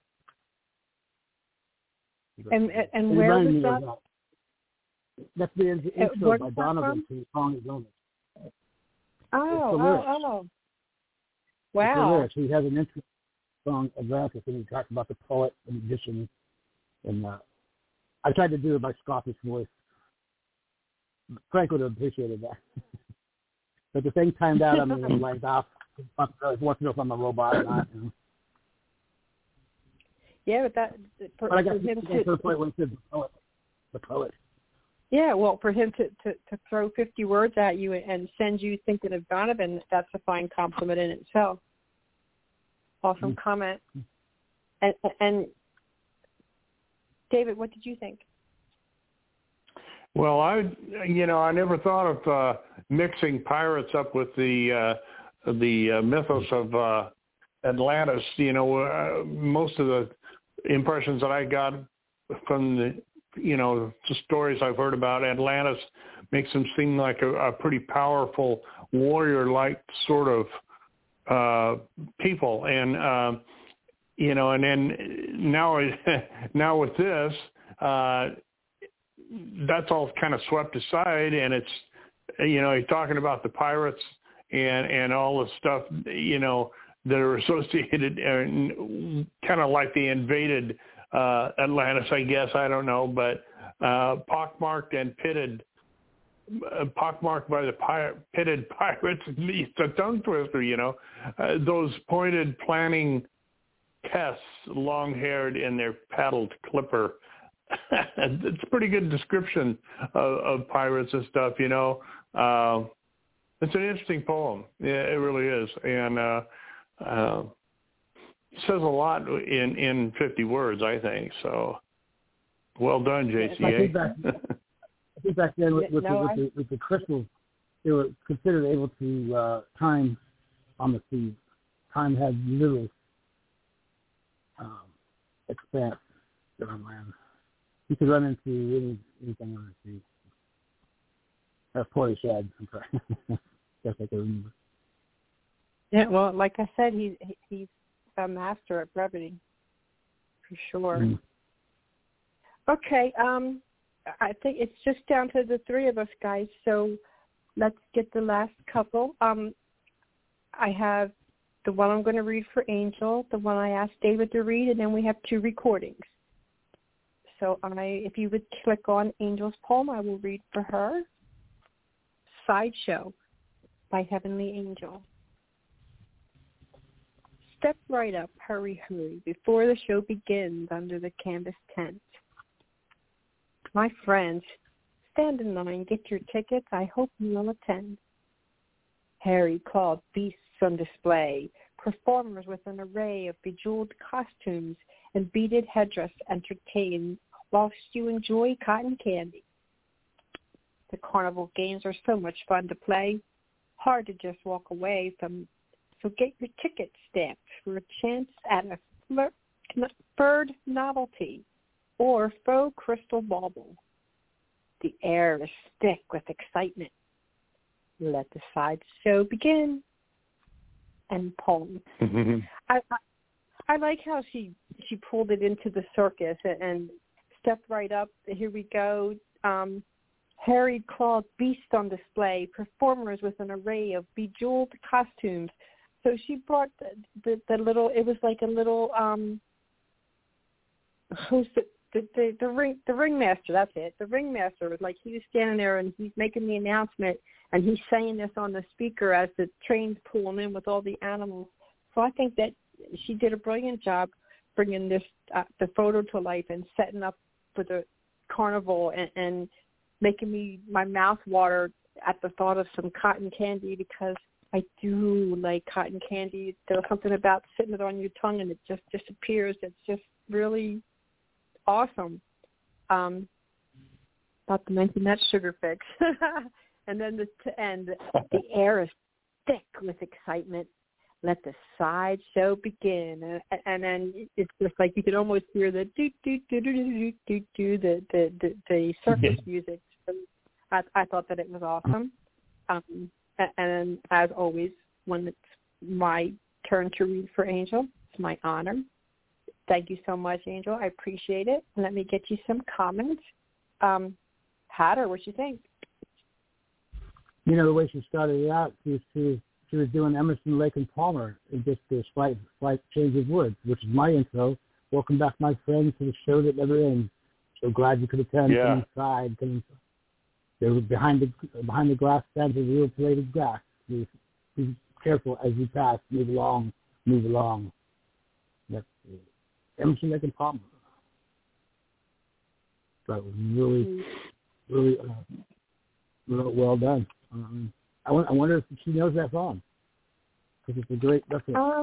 S11: And and where was that?
S9: that? That's the intro by Donovan to the song Atlantis.
S11: Oh, oh, oh. Wow.
S9: He has an intro song Atlantis, and he talks about the poet, the magician, and uh, I tried to do it by Scottish voice. Frank would have appreciated that. But the thing timed out on me and like off. I want to know if I'm a robot or not. You know?
S11: Yeah, but that for,
S9: but I got
S11: for him
S9: to
S11: to
S9: the point where he said the poet. The poet.
S11: Yeah, well, for him to, to, to throw fifty words at you and send you thinking of Donovan, that's a fine compliment in itself. Awesome mm-hmm. comment. And, and David, what did you think?
S4: Well, I, you know, I never thought of uh, mixing pirates up with the uh, the uh, mythos of uh, Atlantis. You know, uh, most of the impressions that I got from the, you know, the stories I've heard about Atlantis makes them seem like a, a pretty powerful warrior-like sort of uh, people, and uh, you know, and then now, now with this. Uh, that's all kind of swept aside, and it's, you know, you're talking about the pirates and, and all the stuff, you know, that are associated, and kind of like they invaded uh, Atlantis, I guess, I don't know, but uh, pockmarked and pitted, uh, pockmarked by the pir- pitted pirates, it's a tongue twister, you know, uh, those pointed planning pests, long-haired in their paddled clipper. It's a pretty good description of, of pirates and stuff, you know. Uh, it's an interesting poem. Yeah, it really is. And uh, uh, it says a lot in, in fifty words, I think. So well done, J C A.
S9: I think back, I think back then with, with, no, the, with, the, with the crystals, they were considered able to uh, time on the sea. Time had little um, expanse on land. You could run into any, anything on the sea. That's Portishead. I'm sorry. Guess I can remember.
S11: Yeah, well, like I said, he, he he's a master at brevity, for sure. Mm. Okay, um, I think it's just down to the three of us, guys. So let's get the last couple. Um, I have the one I'm going to read for Angel, the one I asked David to read, and then we have two recordings. So I, if you would click on Angel's poem, I will read for her. Sideshow by Heavenly Angel. Step right up, hurry, hurry, before the show begins under the canvas tent. My friends, stand in line, get your tickets, I hope you'll attend. Harry called beasts on display, performers with an array of bejeweled costumes and beaded headdress entertain whilst you enjoy cotton candy. The carnival games are so much fun to play, hard to just walk away from, so get your ticket stamped for a chance at a furred novelty or faux crystal bauble. The air is thick with excitement. Let the sideshow begin. And poem. I, I I like how she she pulled it into the circus and, and stepped right up. Here we go. Um, Harry clawed beast on display, performers with an array of bejeweled costumes. So she brought the, the, the little. It was like a little. Um, who's the the, the the ring the ringmaster? That's it. The ringmaster was like he was standing there and he's making the announcement. And he's saying this on the speaker as the train's pulling in with all the animals. So I think that she did a brilliant job bringing this uh, the photo to life and setting up for the carnival and, and making me my mouth water at the thought of some cotton candy because I do like cotton candy. There's something about sitting it on your tongue and it just disappears. It's just really awesome. Um, not to mention that sugar fix. And then the, to end, the air is thick with excitement. Let the sideshow begin. And, and then it's just like you could almost hear the do do do do do do do the the the, the circus music. So I, I thought that it was awesome. Um, and, and as always, when it's my turn to read for Angel, it's my honor. Thank you so much, Angel. I appreciate it. Let me get you some comments. Um, Hatter, what you think?
S9: You know, the way she started it out, she was, she was, she was doing Emerson, Lake, and Palmer in just a slight, slight change of words, which is my intro. Welcome back, my friends, to the show that never ends. So glad you could attend.
S4: Yeah.
S9: Come inside. Come inside. They were behind the behind the glass stands of real plated grass. Be, be careful as you pass. Move along. Move along. That's Emerson, Lake, and Palmer. That was really, really, uh, really well done. Um, I, w- I wonder if she knows that song because it's a great reference.
S11: Um,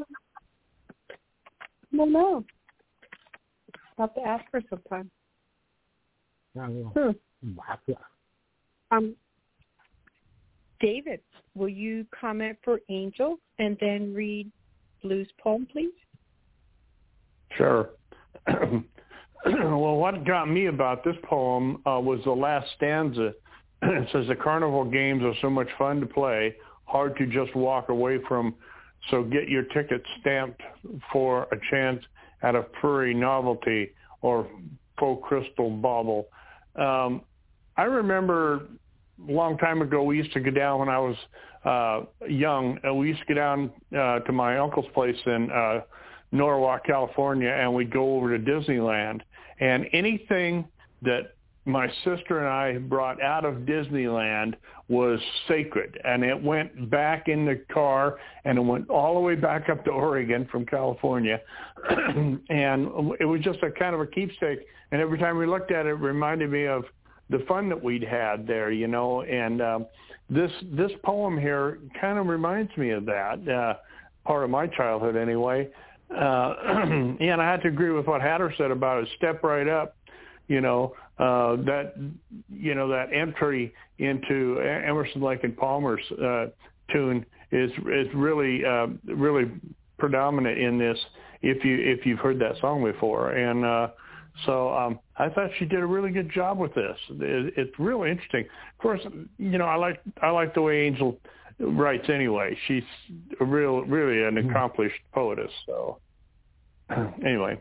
S11: I don't know. I'll have to ask her sometime.
S9: I will.
S11: Hmm. Um, David, will you comment for Angel and then read Blue's poem, please?
S4: Sure. Well, what got me about this poem uh, was the last stanza. It says, the carnival games are so much fun to play, hard to just walk away from, so get your ticket stamped for a chance at a furry novelty or faux crystal bauble. Um, I remember a long time ago, we used to go down when I was uh, young, and we used to go down uh, to my uncle's place in uh, Norwalk, California, and we'd go over to Disneyland. And anything that my sister and I brought out of Disneyland was sacred, and it went back in the car, and it went all the way back up to Oregon from California, and it was just a kind of a keepsake. And every time we looked at it, it reminded me of the fun that we'd had there, you know. And um, this this poem here kind of reminds me of that, uh, part of my childhood anyway. Uh, and I had to agree with what Hatter said about it. Step right up. You know, uh, that, you know, that entry into Emerson, Lake and Palmer's uh, tune is is really uh, really predominant in this. If you if you've heard that song before, and uh, so um, I thought she did a really good job with this. It, it's really interesting. Of course, you know, I like I like the way Angel writes anyway. She's a real really an accomplished poetess. So anyway.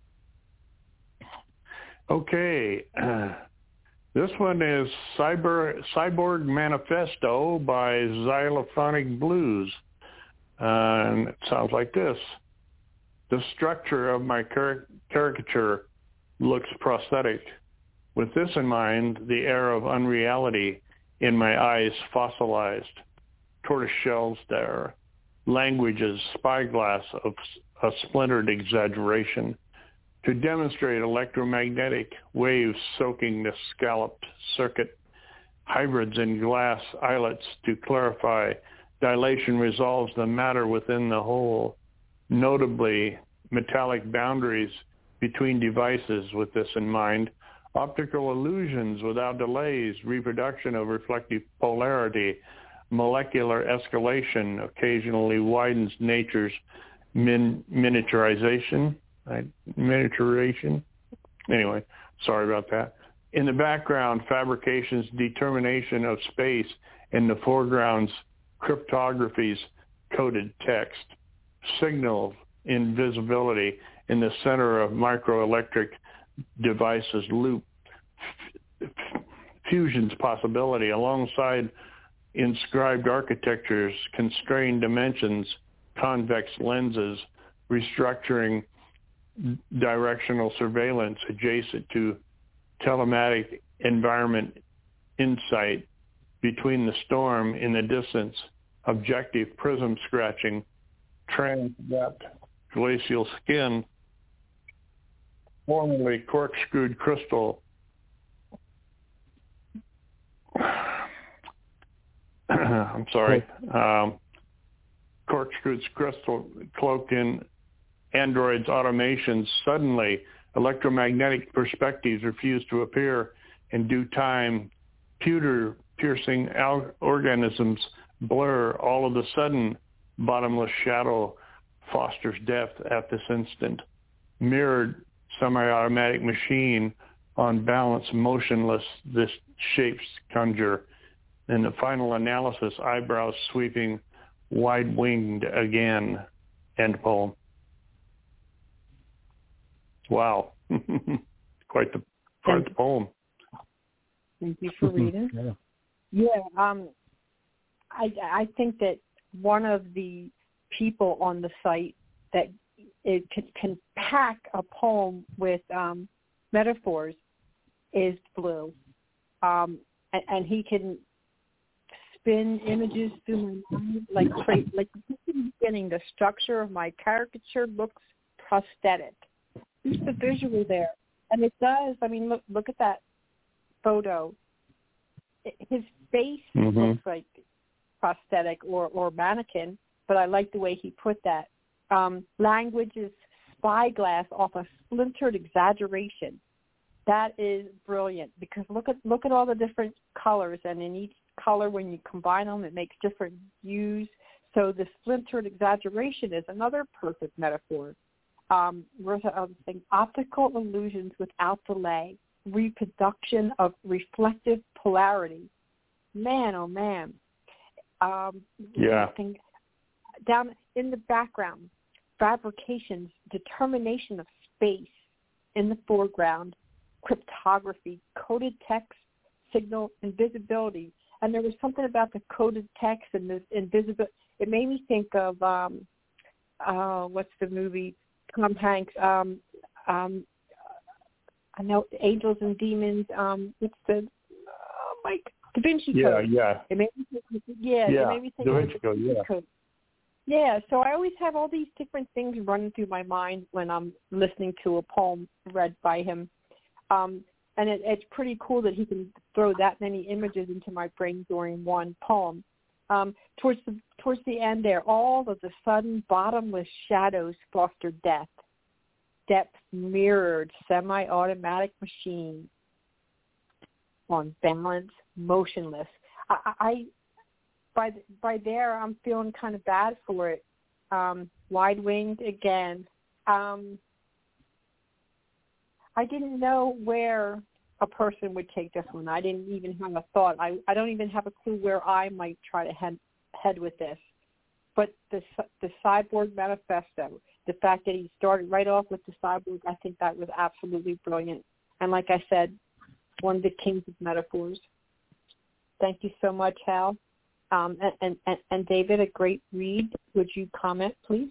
S4: Okay, uh, this one is Cyber, Cyborg Manifesto by Xylophonic Blues. Uh, and it sounds like this. The structure of my car- caricature looks prosthetic. With this in mind, the air of unreality in my eyes fossilized. Tortoise shells there. Language is spyglass of a splintered exaggeration. To demonstrate electromagnetic waves soaking the scalloped circuit, hybrids in glass eyelets to clarify, dilation resolves the matter within the whole. Notably, metallic boundaries between devices with this in mind, optical illusions without delays, reproduction of reflective polarity, molecular escalation occasionally widens nature's min- miniaturization, right? miniaturization. Anyway, sorry about that. In the background, fabrication's determination of space. In the foreground's cryptography's coded text. Signal invisibility in the center of microelectric devices loop. Fusion's possibility alongside inscribed architectures, constrained dimensions, convex lenses, restructuring directional surveillance adjacent to telematic environment insight between the storm in the distance, objective prism scratching, trans-depth glacial skin, formerly corkscrewed crystal, I'm sorry, um, corkscrewed crystal cloaked in androids' automations. Suddenly, electromagnetic perspectives refuse to appear in due time. Pewter piercing al- organisms blur. All of a sudden, bottomless shadow fosters death at this instant. Mirrored semi-automatic machine on balance, motionless, this shapes conjure. In the final analysis, eyebrows sweeping, wide-winged again. End poem. Wow. Quite the quite the poem.
S11: Thank you for reading.
S9: Yeah.
S11: Yeah, um, I I think that one of the people on the site that it can, can pack a poem with um, metaphors is Blue, um, and, and he can spin images through my mind like like in the beginning. The structure of my caricature looks prosthetic. Just the visual there, and it does. I mean, look look at that photo. His face mm-hmm. looks like prosthetic or, or mannequin, but I like the way he put that. Um, language is spyglass off a splintered exaggeration. That is brilliant because look at look at all the different colors, and in each color, when you combine them, it makes different hues. So the splintered exaggeration is another perfect metaphor. Um, where's the other thing? Optical illusions without delay. Reproduction of reflective polarity. Man, oh man. Um,
S4: yeah.
S11: Down in the background, fabrications, determination of space. In the foreground, cryptography, coded text, signal, invisibility. And there was something about the coded text and the invisibility. It made me think of, um, uh, what's the movie? Tom Hanks. Um, um, I know Angels and Demons. Um, what's the oh my Da Vinci
S4: yeah,
S11: Code?
S4: Yeah,
S11: it made me think, yeah.
S4: Yeah,
S11: It made me think
S4: Da
S11: of
S4: Vinci
S11: the Da
S4: Code.
S11: Vinci
S4: Yeah.
S11: Code. Yeah. So I always have all these different things running through my mind when I'm listening to a poem read by him, um, and it, it's pretty cool that he can throw that many images into my brain during one poem. Um, towards the towards the end there, all of the sudden bottomless shadows foster death. Depth mirrored semi-automatic machine on balance, motionless. I, I by by there I'm feeling kind of bad for it. Um, wide-winged again. Um, I didn't know where a person would take this one. I didn't even have a thought. I, I don't even have a clue where I might try to head, head with this. But the the Cyborg Manifesto, the fact that he started right off with the cyborg, I think that was absolutely brilliant. And like I said, one of the kings of metaphors. Thank you so much, Hal. Um, and, and, and David, a great read. would you comment, please?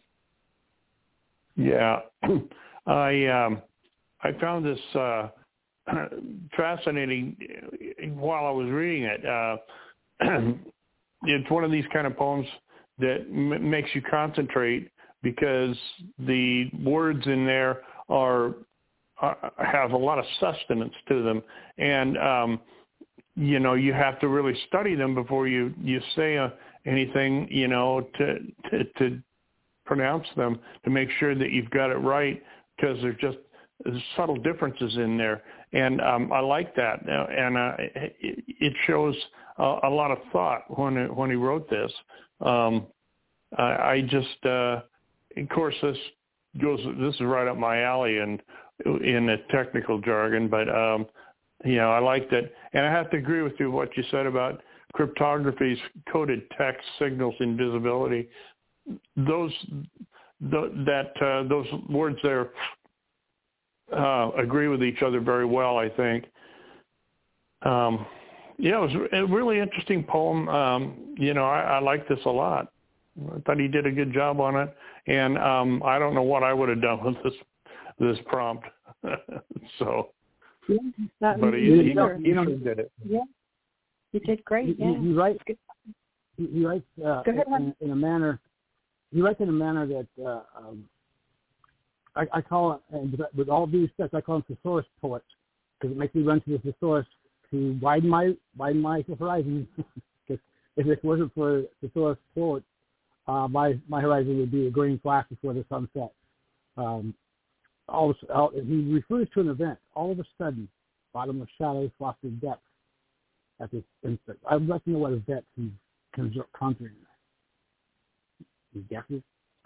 S4: Yeah, I um, I found this uh, fascinating while I was reading it. Uh, it's one of these kind of poems that m- makes you concentrate because the words in there are uh, have a lot of sustenance to them, and um, you know you have to really study them before you you say uh, anything, you know, to to. to pronounce them to make sure that you've got it right, because there's just there's subtle differences in there, and um, I like that, and uh, it, it shows a, a lot of thought when it, when he wrote this. Um, I, I just, uh, of course, this goes. This is right up my alley, and in the technical jargon, but um, you know, I like that, and I have to agree with you what you said about cryptography's coded text signals invisibility. Those the, that uh, those words there uh, agree with each other very well, I think. Um, yeah, it was a really interesting poem. Um, you know, I, I like this a lot. I thought he did a good job on it, and um, I don't know what I would have done with this this prompt. so,
S11: yeah, that
S4: but he,
S11: you,
S4: he,
S11: you, know,
S4: he
S11: you know,
S4: did it.
S11: Yeah, you did great.
S9: He,
S11: yeah,
S9: he writes. He, he writes uh,
S11: Go ahead,
S9: in, in a manner. He writes in a manner that uh, um, I, I call it, and with all due respect, I call him thesaurus poet, because it makes me run to the thesaurus to widen my widen my horizon. Because if it wasn't for thesaurus poet, uh, my my horizon would be a green flash before the sun sets. Um, all, all, he refers to an event. All of a sudden, bottomless shadows, fostered depth. At this instant, I'd like to know what event he's conjuring. You guesses?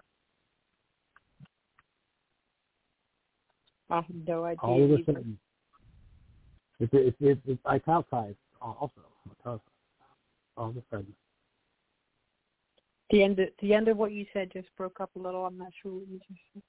S11: I have no idea.
S9: All of a
S11: either.
S9: sudden, it's it's it's, it's italicized also. Italicized. All of a sudden.
S11: The end of, the end of what you said just broke up a little. I'm not sure what you just said.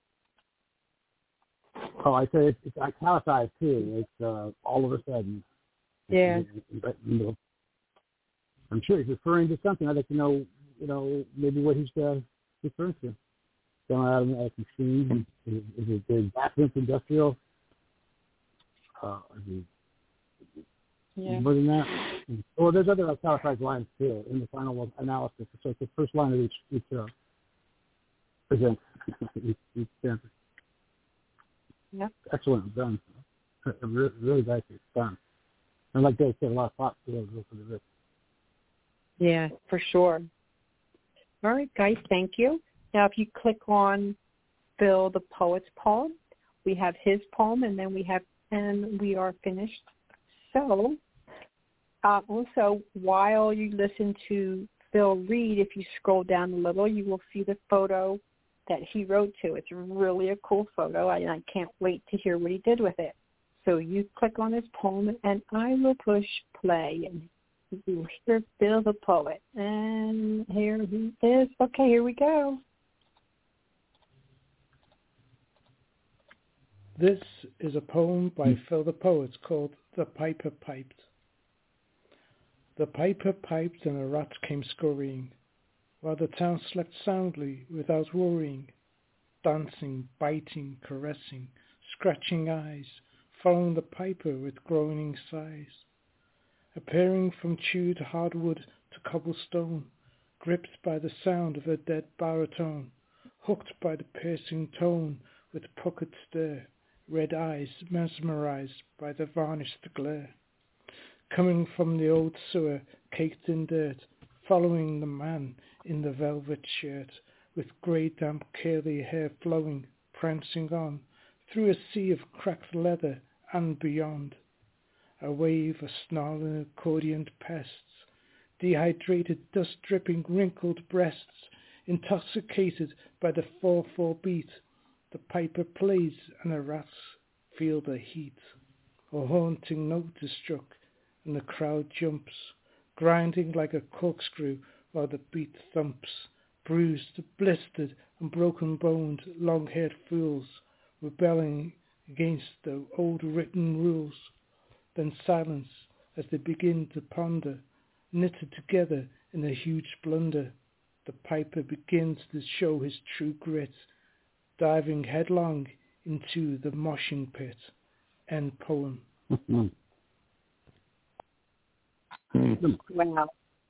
S9: Oh, I said it's, it's italicized too. It's uh, all of a sudden.
S11: Yeah.
S9: But, you know, I'm sure he's referring to something. I'd like to know, you know, maybe what he's uh, referring to. Going out of the machine. Is, is it the advancements industrial? Uh, is it,
S11: yeah.
S9: More than that. Well, there's other italicized lines too in the final analysis. So it's the first line of each each uh, present each, each stanza.
S11: Yeah.
S9: Excellent, done. Really, really nice, it's done. And like Dave said, a lot of thought to go for the risk.
S11: Yeah, for sure. All right, guys, thank you. Now, if you click on Phil the Poet's poem, we have his poem, and then we have, and we are finished. So, uh, also, while you listen to Phil read, if you scroll down a little, you will see the photo that he wrote to. It's really a cool photo, and I can't wait to hear what he did with it. So you click on his poem, and I will push play, and you hear Phil the Poet. And here he is. Okay, here we go.
S14: This is a poem by Phil the Poet called The Piper Piped. The piper piped and a rat came scurrying, while the town slept soundly without worrying, dancing, biting, caressing, scratching eyes, following the piper with groaning sighs. Appearing from chewed hardwood to cobblestone, gripped by the sound of a dead baritone, hooked by the piercing tone with puckered stare, red eyes mesmerized by the varnished glare. Coming from the old sewer caked in dirt, following the man in the velvet shirt, with grey damp curly hair flowing, prancing on, through a sea of cracked leather and beyond. A wave of snarling accordioned pests, dehydrated dust-dripping wrinkled breasts, intoxicated by the four four beat, the piper plays and the rats feel the heat. A haunting note is struck, and the crowd jumps, grinding like a corkscrew while the beat thumps. Bruised, blistered, and broken-boned, long-haired fools, rebelling against the old written rules. Then silence as they begin to ponder, knitted together in a huge blunder. the piper begins to show his true grit, diving headlong into the moshing pit. End poem.
S11: Wow.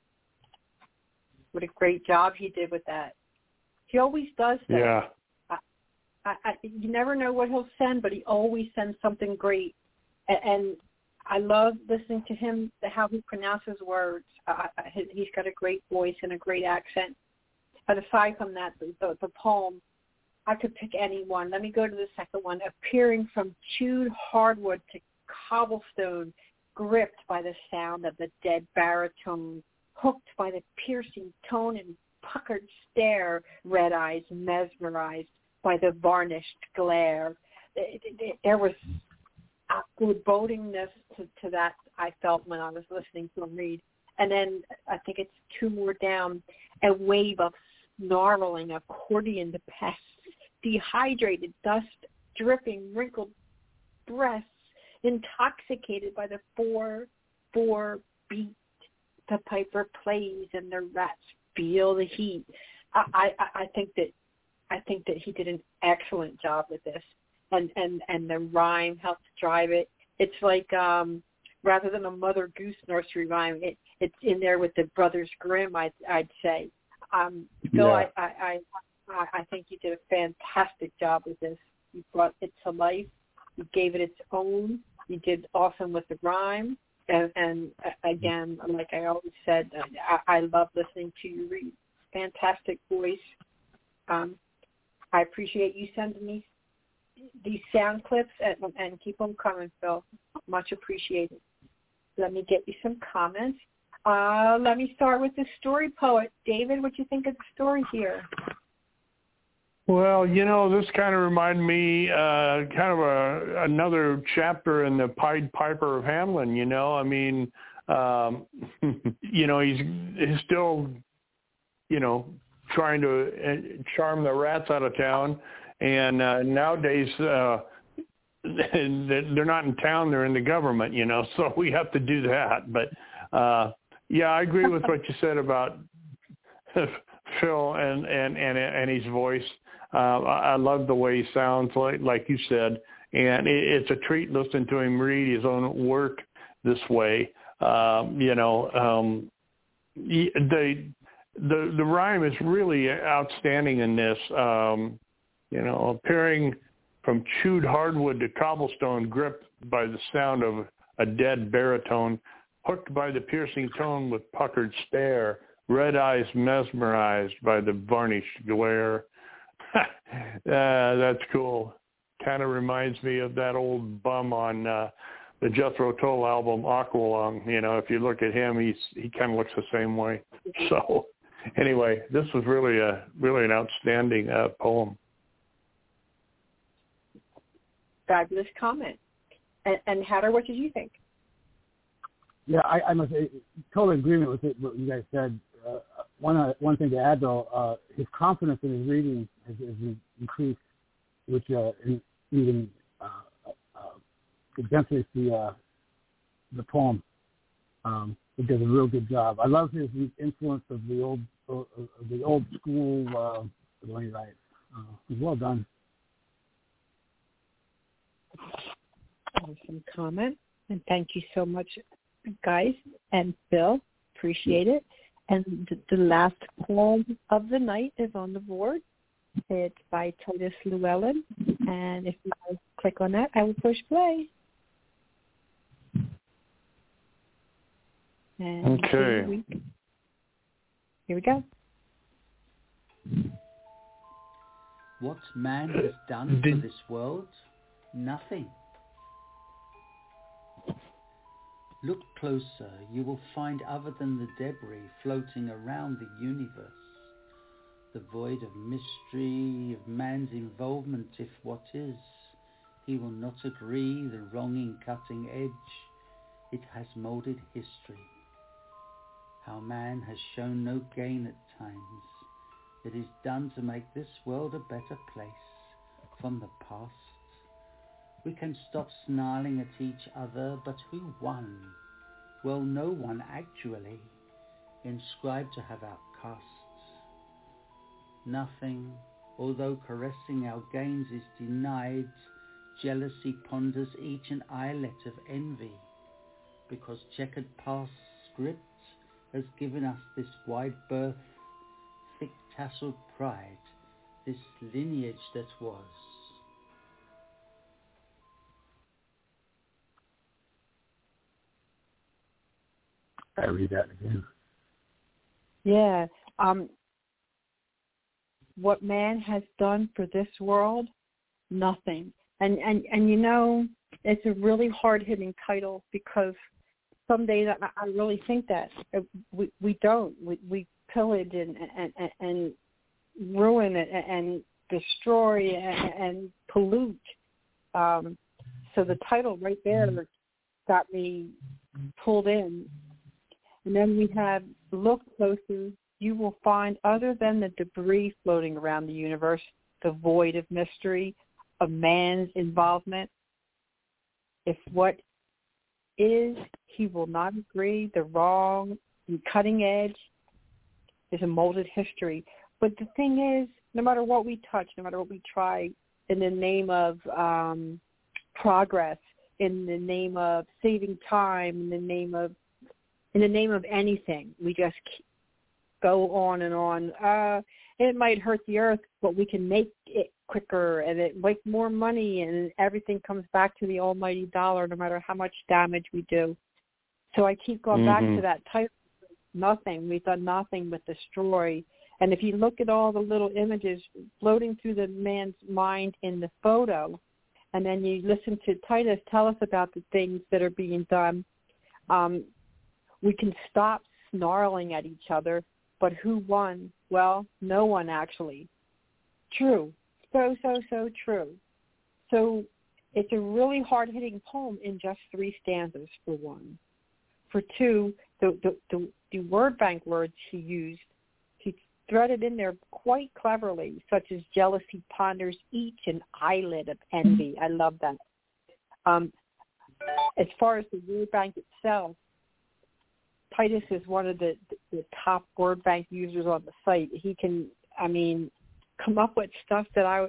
S11: What a great job he did with that. He always does that.
S4: Yeah.
S11: I, I, I, you never know what he'll send, but he always sends something great. And, and I love listening to him, how he pronounces words. Uh, he's got a great voice and a great accent. But aside from that, the, the, the poem, I could pick any one. Let me go to the second one. Appearing from chewed hardwood to cobblestone, gripped by the sound of the dead baritone, hooked by the piercing tone and puckered stare, red eyes mesmerized by the varnished glare. There was a forebodingness to, to that I felt when I was listening to him read. And then I think it's two more down, a wave of snarling accordion to pests, dehydrated dust, dripping, wrinkled breasts, intoxicated by the four, four beat the piper plays and the rats feel the heat. I, I, I think that I think that he did an excellent job with this, and and and the rhyme helped drive it. It's like um, rather than a Mother Goose nursery rhyme, it it's in there with the Brothers Grimm. I'd I'd say. Um, Phil,
S4: yeah.
S11: I, I I I think you did a fantastic job with this. You brought it to life. You gave it its own. You did awesome with the rhyme. And, and again, like I always said, I, I love listening to you read. Fantastic voice. Um, I appreciate you sending me these sound clips, and, and keep them coming, Phil. Much appreciated. Let me get you some comments. Uh, let me start with the story poet. David, what do you think of the story here?
S4: Well, you know, this kind of reminded me uh, kind of a, another chapter in the Pied Piper of Hamelin, you know. I mean, um, you know, he's, he's still, you know, trying to charm the rats out of town. And uh, nowadays, uh, they're not in town, they're in the government, you know, so we have to do that. But, uh, yeah, I agree with what you said about Phil and, and, and, and his voice. Uh, I love the way he sounds, like like you said, and it, it's a treat listening to him read his own work this way. Um, you know, um, the the the rhyme is really outstanding in this. Um, you know, appearing from chewed hardwood to cobblestone, gripped by the sound of a dead baritone, hooked by the piercing tone with puckered stare, red eyes mesmerized by the varnished glare. uh, that's cool. Kind of reminds me of that old bum on uh, the Jethro Tull album, Aqualung. You know, if you look at him, he's he kind of looks the same way. So, anyway, this was really a really an outstanding uh, poem.
S11: Fabulous comment. And, and Hatter, what did you think?
S9: Yeah, I, I must say, total agreement with it, what you guys said. Uh, one uh, one thing to add, though, uh, his confidence in his reading has, has increased, which uh, even uh, uh, exemplifies the uh, the poem. Um, he does a real good job. I love his influence of the old uh, of the old school uh, the way he writes. Uh, he's well done.
S11: Awesome comment, and thank you so much, guys, and Phil. Appreciate it. And the last poem of the night is on the board. It's by Titus Llewellyn, and if you guys click on that, I will push play. And
S4: okay.
S11: Here we, here we go.
S15: What man has done for this world? Nothing. Look closer, you will find other than the debris floating around the universe, the void of mystery, of man's involvement if what is. He will not agree, the wronging cutting edge, it has moulded history. How man has shown no gain at times, it is done to make this world a better place from the past. We can stop snarling at each other, but who won? Well, no one actually, inscribed to have outcasts. Nothing, although caressing our gains is denied, jealousy ponders each an eyelet of envy, because checkered past script has given us this wide birth, thick tasseled pride, this lineage that was.
S9: I read that again.
S11: Yeah. Um, what man has done for this world, nothing. And, and, and you know, it's a really hard-hitting title because some days I, I really think that. We, we don't. We, we pillage and, and, and, and ruin it and destroy and, and pollute. Um, so the title right there got me pulled in. And then we have, look closer, you will find other than the debris floating around the universe, the void of mystery, of man's involvement. If what is, he will not agree, the wrong, the cutting edge is a molded history. But the thing is, no matter what we touch, no matter what we try, in the name of um, progress, in the name of saving time, in the name of in the name of anything, we just go on and on. Uh, it might hurt the earth, but we can make it quicker and it make more money, and everything comes back to the almighty dollar, no matter how much damage we do. So I keep going mm-hmm. back to that title. Nothing. We've done nothing but destroy. And if you look at all the little images floating through the man's mind in the photo, and then you listen to Titus tell us about the things that are being done, um, we can stop snarling at each other, but who won? Well, no one actually. True. So, so, so true. So it's a really hard-hitting poem in just three stanzas, for one. For two, the, the, the, the word bank words he used, he threaded in there quite cleverly, such as jealousy ponders each an eyelid of envy. I love that. Um, as far as the word bank itself, Titus is one of the, the top word bank users on the site. He can, I mean, come up with stuff that I would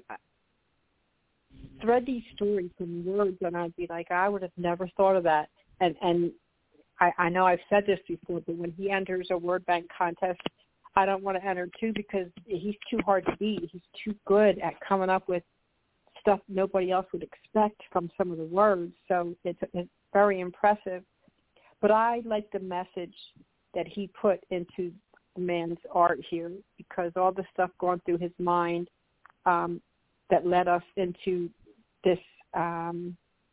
S11: thread these stories from words, and I'd be like, I would have never thought of that. And and I, I know I've said this before, but when he enters a word bank contest, I don't want to enter too because he's too hard to beat. He's too good at coming up with stuff nobody else would expect from some of the words. So it's, it's very impressive. But I like the message that he put into the man's art here, because all the stuff going through his mind um, that led us into this, um,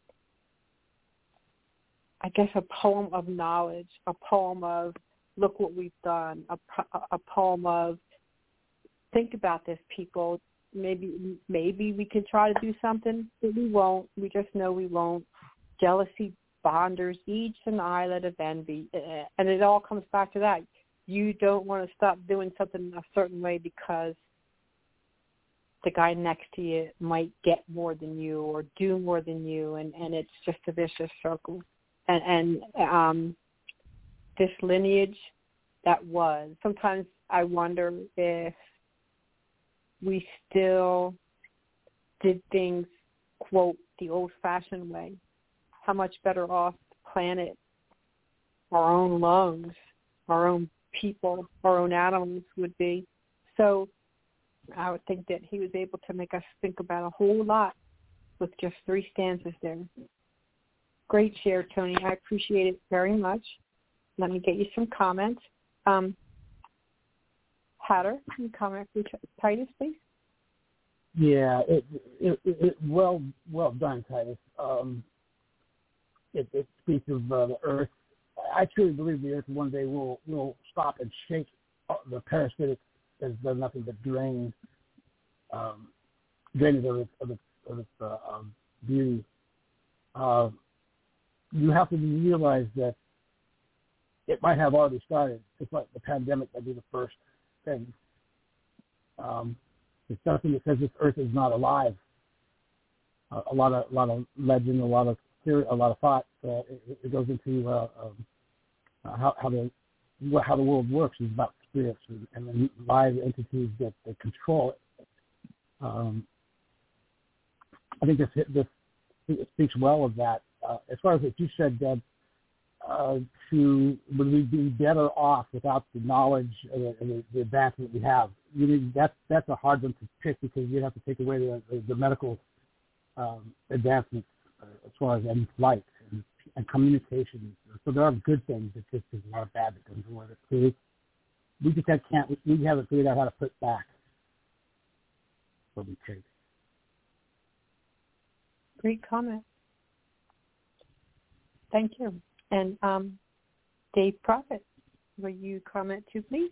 S11: I guess, a poem of knowledge, a poem of look what we've done, a, a poem of think about this, people. Maybe maybe we can try to do something, but we won't. We just know we won't. Jealousy bonders each an eyelet of envy, and it all comes back to that. You don't want to stop doing something a certain way because the guy next to you might get more than you or do more than you, and, and it's just a vicious circle. And, and um, this lineage that was, sometimes I wonder if we still did things, quote, the old-fashioned way. How much better off the planet, our own lungs, our own people, our own animals would be. So I would think that he was able to make us think about a whole lot with just three stanzas there. Great share, Tony. I appreciate it very much. Let me get you some comments. Um, Hatter, can you comment for Titus, please?
S9: Yeah, it, it, it, it well well done, Titus. Um, It, it speaks of uh, the earth. I truly believe the earth one day will will stop and shake the parasitic that has done nothing but drain, um, drain it of its, of its, of its uh, um, beauty. Uh, you have to realize that it might have already started. It's like the pandemic might be the first thing. Um, it's something that says this earth is not alive. Uh, a lot of a lot of legend, a lot of theory, a lot of thought. Uh, it, it goes into uh, um, uh, how, how the how the world works. It's about spirits and, and the live entities that, that control it. Um, I think this this speaks well of that. Uh, as far as what you said, Deb, uh, to would we be better off without the knowledge and the, the, the advancement we have? You know, that's that's a hard one to pick because you have to take away the, the, the medical um, advancements uh, as far as and flight and, and communication. So there are good things. It's just there's a lot of bad that comes with it. So we, we just have, can't we haven't figured out how to put back what we take.
S11: Great comment. Thank you. And um, Dave Prophet, will you comment too, please?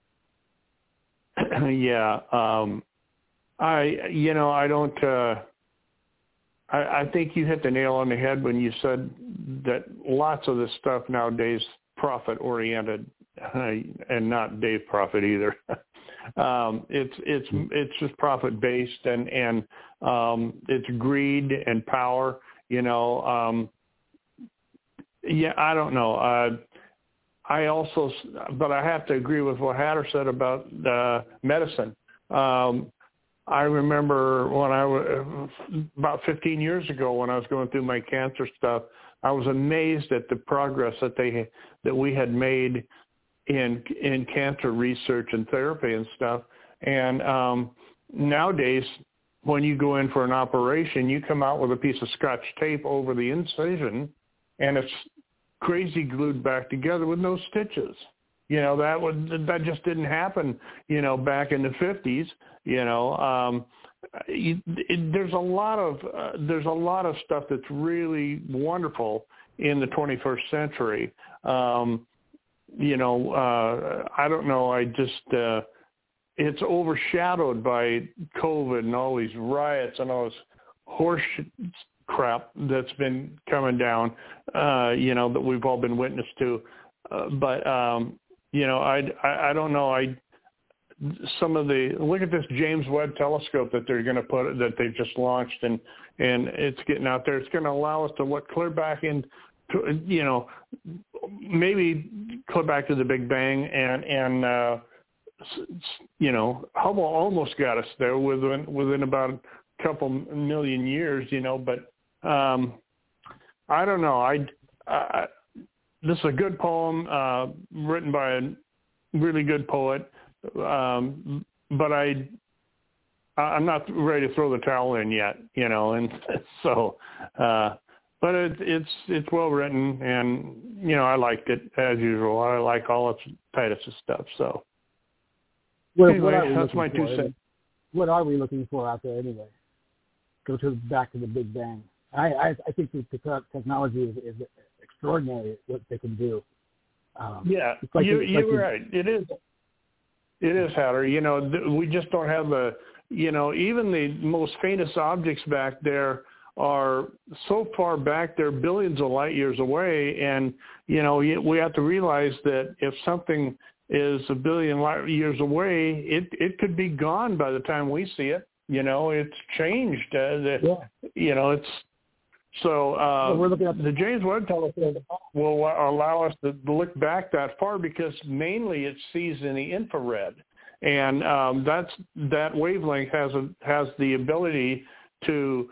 S4: Yeah. Um, I, you know, I don't, uh, I, I think you hit the nail on the head when you said that lots of this stuff nowadays profit-oriented and not Dave Prophet either. Um, it's it's it's just profit based and and um, it's greed and power. You know, um, yeah, I don't know. Uh, I also, but I have to agree with what Hatter said about uh, medicine. Um, I remember when I was about fifteen years ago when I was going through my cancer stuff, I was amazed at the progress that they that we had made in in cancer research and therapy and stuff. And um, nowadays, when you go in for an operation, you come out with a piece of Scotch tape over the incision, and it's crazy glued back together with no stitches. You know, that would that just didn't happen, you know, back in the fifties. You know, um, it, it, there's a lot of uh, there's a lot of stuff that's really wonderful in the twenty-first century. Um, you know, uh, I don't know. I just uh, it's overshadowed by COVID and all these riots and all this horse crap that's been coming down. Uh, you know, that we've all been witness to. Uh, but um, you know, I, I I don't know. I some of the look at this James Webb telescope that they're going to put that they've just launched and and it's getting out there. It's going to allow us to look clear back in, to, you know, maybe clear back to the Big Bang and and uh, you know, Hubble almost got us there within within about a couple million years. You know, but um, I don't know. I, I this is a good poem uh, written by a really good poet. Um, but I, I'm not ready to throw the towel in yet, you know, and so, uh, but it, it's, it's well written and, you know, I liked it as usual. I like all of Titus's stuff. So
S9: what,
S4: anyway,
S9: what
S4: that's my two cents.
S9: What are we looking for out there anyway? Go to back to the Big Bang. I, I, I think the technology is, is extraordinary what they can do. Um,
S4: yeah,
S9: like
S4: you,
S9: like
S4: you're right. It is. It is, Hatter. You know, th- we just don't have the, you know, even the most faintest objects back there are so far back, they're billions of light years away. And, you know, we have to realize that if something is a billion light years away, it, it could be gone by the time we see it. You know, it's changed. Uh, the, yeah. You know, it's, so uh, well, we're looking at the James Webb telescope will allow us to look back that far because mainly it sees in the infrared, and um, that's that wavelength has a, has the ability to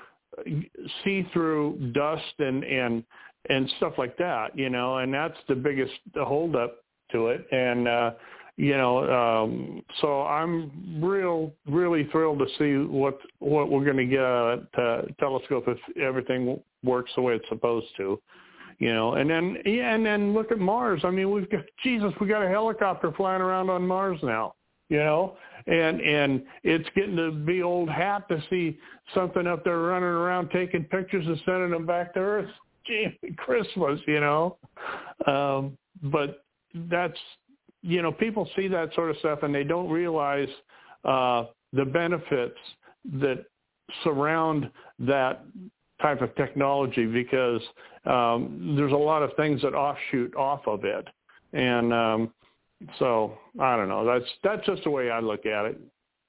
S4: see through dust and, and and stuff like that, you know, and that's the biggest holdup to it. And uh, you know, um, so I'm real really thrilled to see what what we're going to get out of that uh, telescope if everything works the way it's supposed to, you know. And then yeah, and then look at Mars. I mean, we've got Jesus, we got a helicopter flying around on Mars now, you know, and and it's getting to be old hat to see something up there running around taking pictures and sending them back to Earth. Gee, Christmas, you know. Um, but that's, you know, people see that sort of stuff and they don't realize uh, the benefits that surround that type of technology because um, there's a lot of things that offshoot off of it. And um, so, I don't know, that's that's just the way I look at it.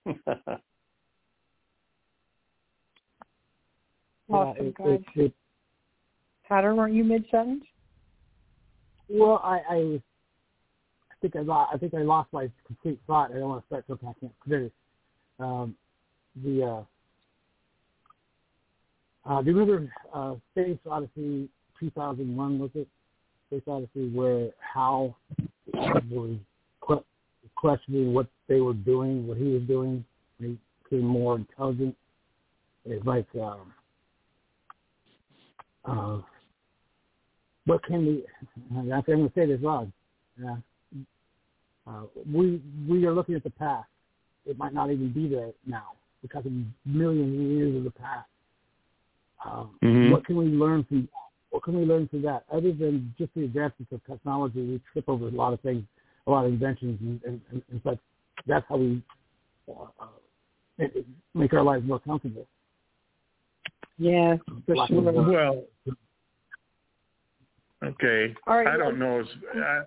S11: Awesome,
S9: it,
S11: guys.
S9: it, it,
S11: Hatter, weren't you mid-sentence?
S9: Well, I, I think I lost, I think I lost my complete thought. I don't want to start something I can't finish. Um, the uh, uh, do you remember uh, Space Odyssey two thousand one? Was it Space Odyssey where Hal was questioning what they were doing, what he was doing, and he became more intelligent? It's like, um, uh, what can we? I'm going to say this wrong. Yeah. Uh, we we are looking at the past. It might not even be there now because of millions of years of the past. Um, mm-hmm. What can we learn from? What can we learn from that? Other than just the advancements of technology, we trip over a lot of things, a lot of inventions, and, and, and, and such. That's how we uh, uh, make our lives more comfortable.
S11: Yeah, for
S4: Black
S11: sure.
S4: Well, okay.
S11: All right,
S4: I don't know. As, I,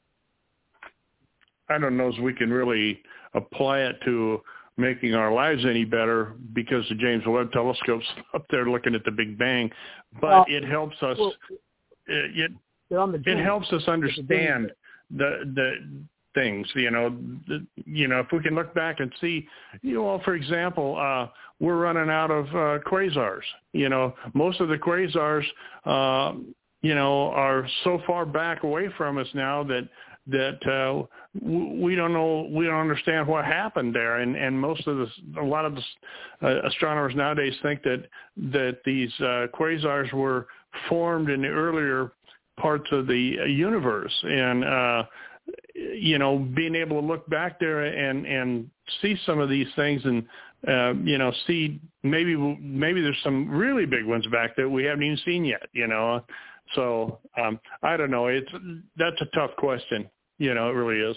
S4: I don't know if we can really apply it to making our lives any better because the James Webb Telescope's up there looking at the Big Bang, but well, it helps us.
S9: Well,
S4: it it, it helps us understand the the things. You know, the, you know, if we can look back and see, you know, for example, uh, we're running out of uh, quasars. You know, most of the quasars, uh, you know, are so far back away from us now that. that uh, we don't know, we don't understand what happened there, and, and most of the, a lot of the uh, astronomers nowadays think that that these uh, quasars were formed in the earlier parts of the universe, and uh, you know, being able to look back there and and see some of these things, and uh, you know, see maybe maybe there's some really big ones back that we haven't even seen yet, you know. So um, I don't know. It's that's a tough question. You know, it really is.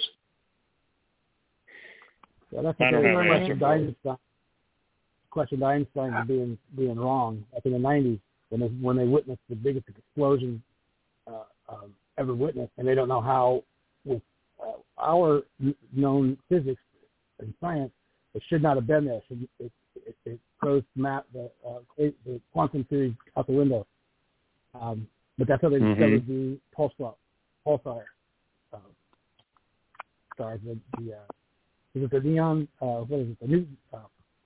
S9: Yeah, that's a very question to Einstein. Question to Einstein being being wrong. Back in the nineties, when they when they witnessed the biggest explosion uh, um, ever witnessed, and they don't know how, with uh, our known physics and science, it should not have been there. It should, it, it, it throws map the uh, the quantum theory out the window. Um, But that's how they discovered mm-hmm. the pulsar, pulsar uh, stars. The, the uh, is it the neon? Uh, what is it? The new uh,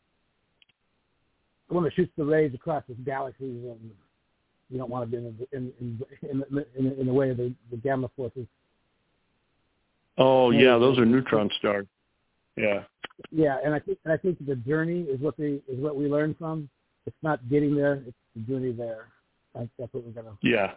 S9: the one that shoots the rays across this galaxy. And you don't want to be in the, in in in, in, in the way of the, the gamma forces.
S4: Oh yeah, those are neutron stars. Yeah.
S9: Yeah, and I think and I think the journey is what they is what we learn from. It's not getting there; it's the journey there. That's what we're gonna.
S4: Yeah.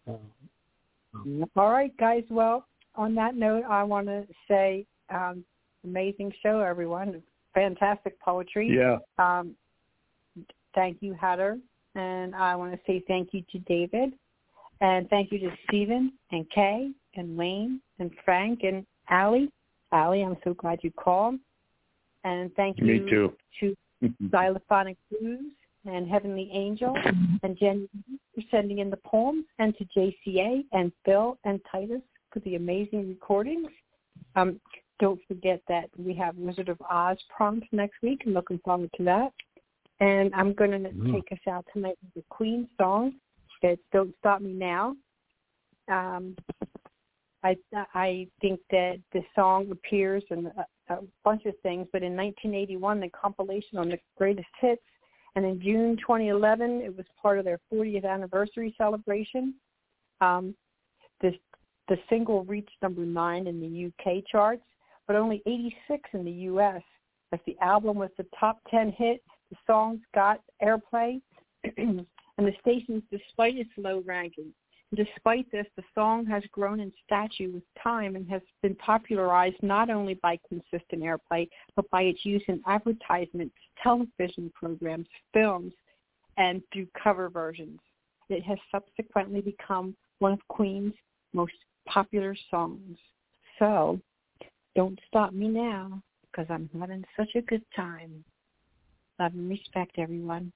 S9: Uh,
S11: All right, guys. Well, on that note, I want to say, um, amazing show, everyone. Fantastic poetry.
S4: Yeah.
S11: Um, thank you, Hatter, and I want to say thank you to David, and thank you to Stephen and Kay and Wayne and Frank and Allie. Allie, I'm so glad you called, and thank you
S4: Me too.
S11: to Xylophonic Blues and Heavenly Angel and Jen for sending in the poems, and to J C A and Phil and Titus for the amazing recordings. Um, don't forget that we have Wizard of Oz prompt next week. I'm looking forward to that. And I'm going to mm. take us out tonight with the Queen song. It's Don't Stop Me Now. Um, I I think that the song appears in a, a bunch of things, but in nineteen eighty-one, the compilation on the greatest hits, and in June twenty eleven, it was part of their fortieth anniversary celebration. Um, this, the single reached number nine in the U K charts, but only eighty-six in the U S. As the album was the top ten hit, the songs got airplay, and the stations, despite its low ranking. Despite this, the song has grown in stature with time and has been popularized not only by consistent airplay, but by its use in advertisements, television programs, films, and through cover versions. It has subsequently become one of Queen's most popular songs. So, don't stop me now, because I'm having such a good time. Love and respect, everyone.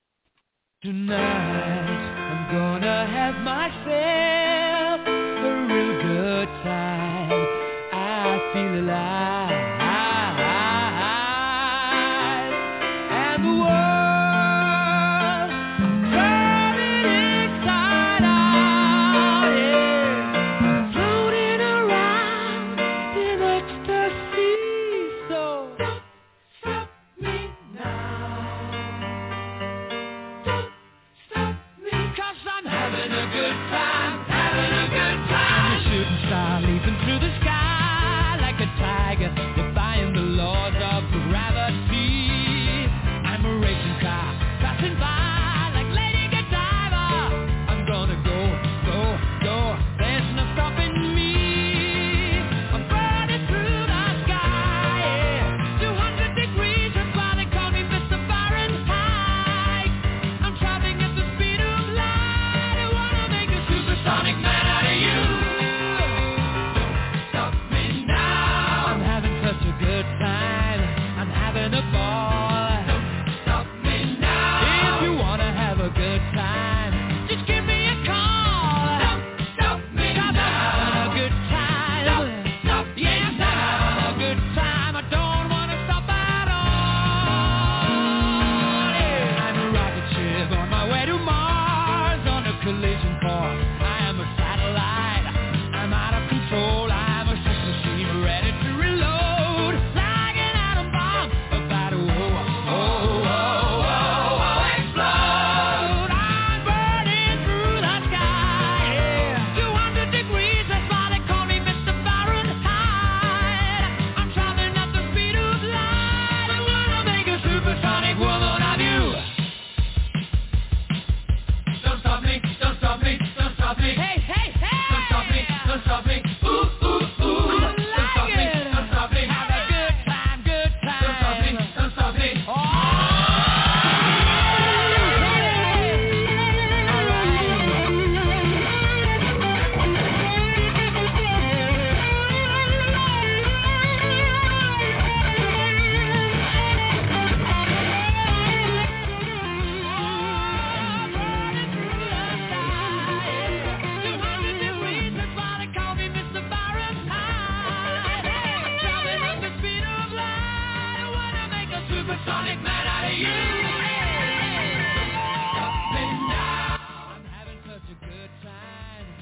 S16: Tonight, I'm gonna have myself a real good time. I feel alive, and the world's turning inside out, yeah. I'm floating around in a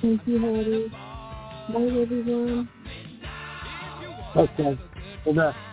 S17: Thank you, Hattie. Bye, everyone.
S9: Okay. Good night.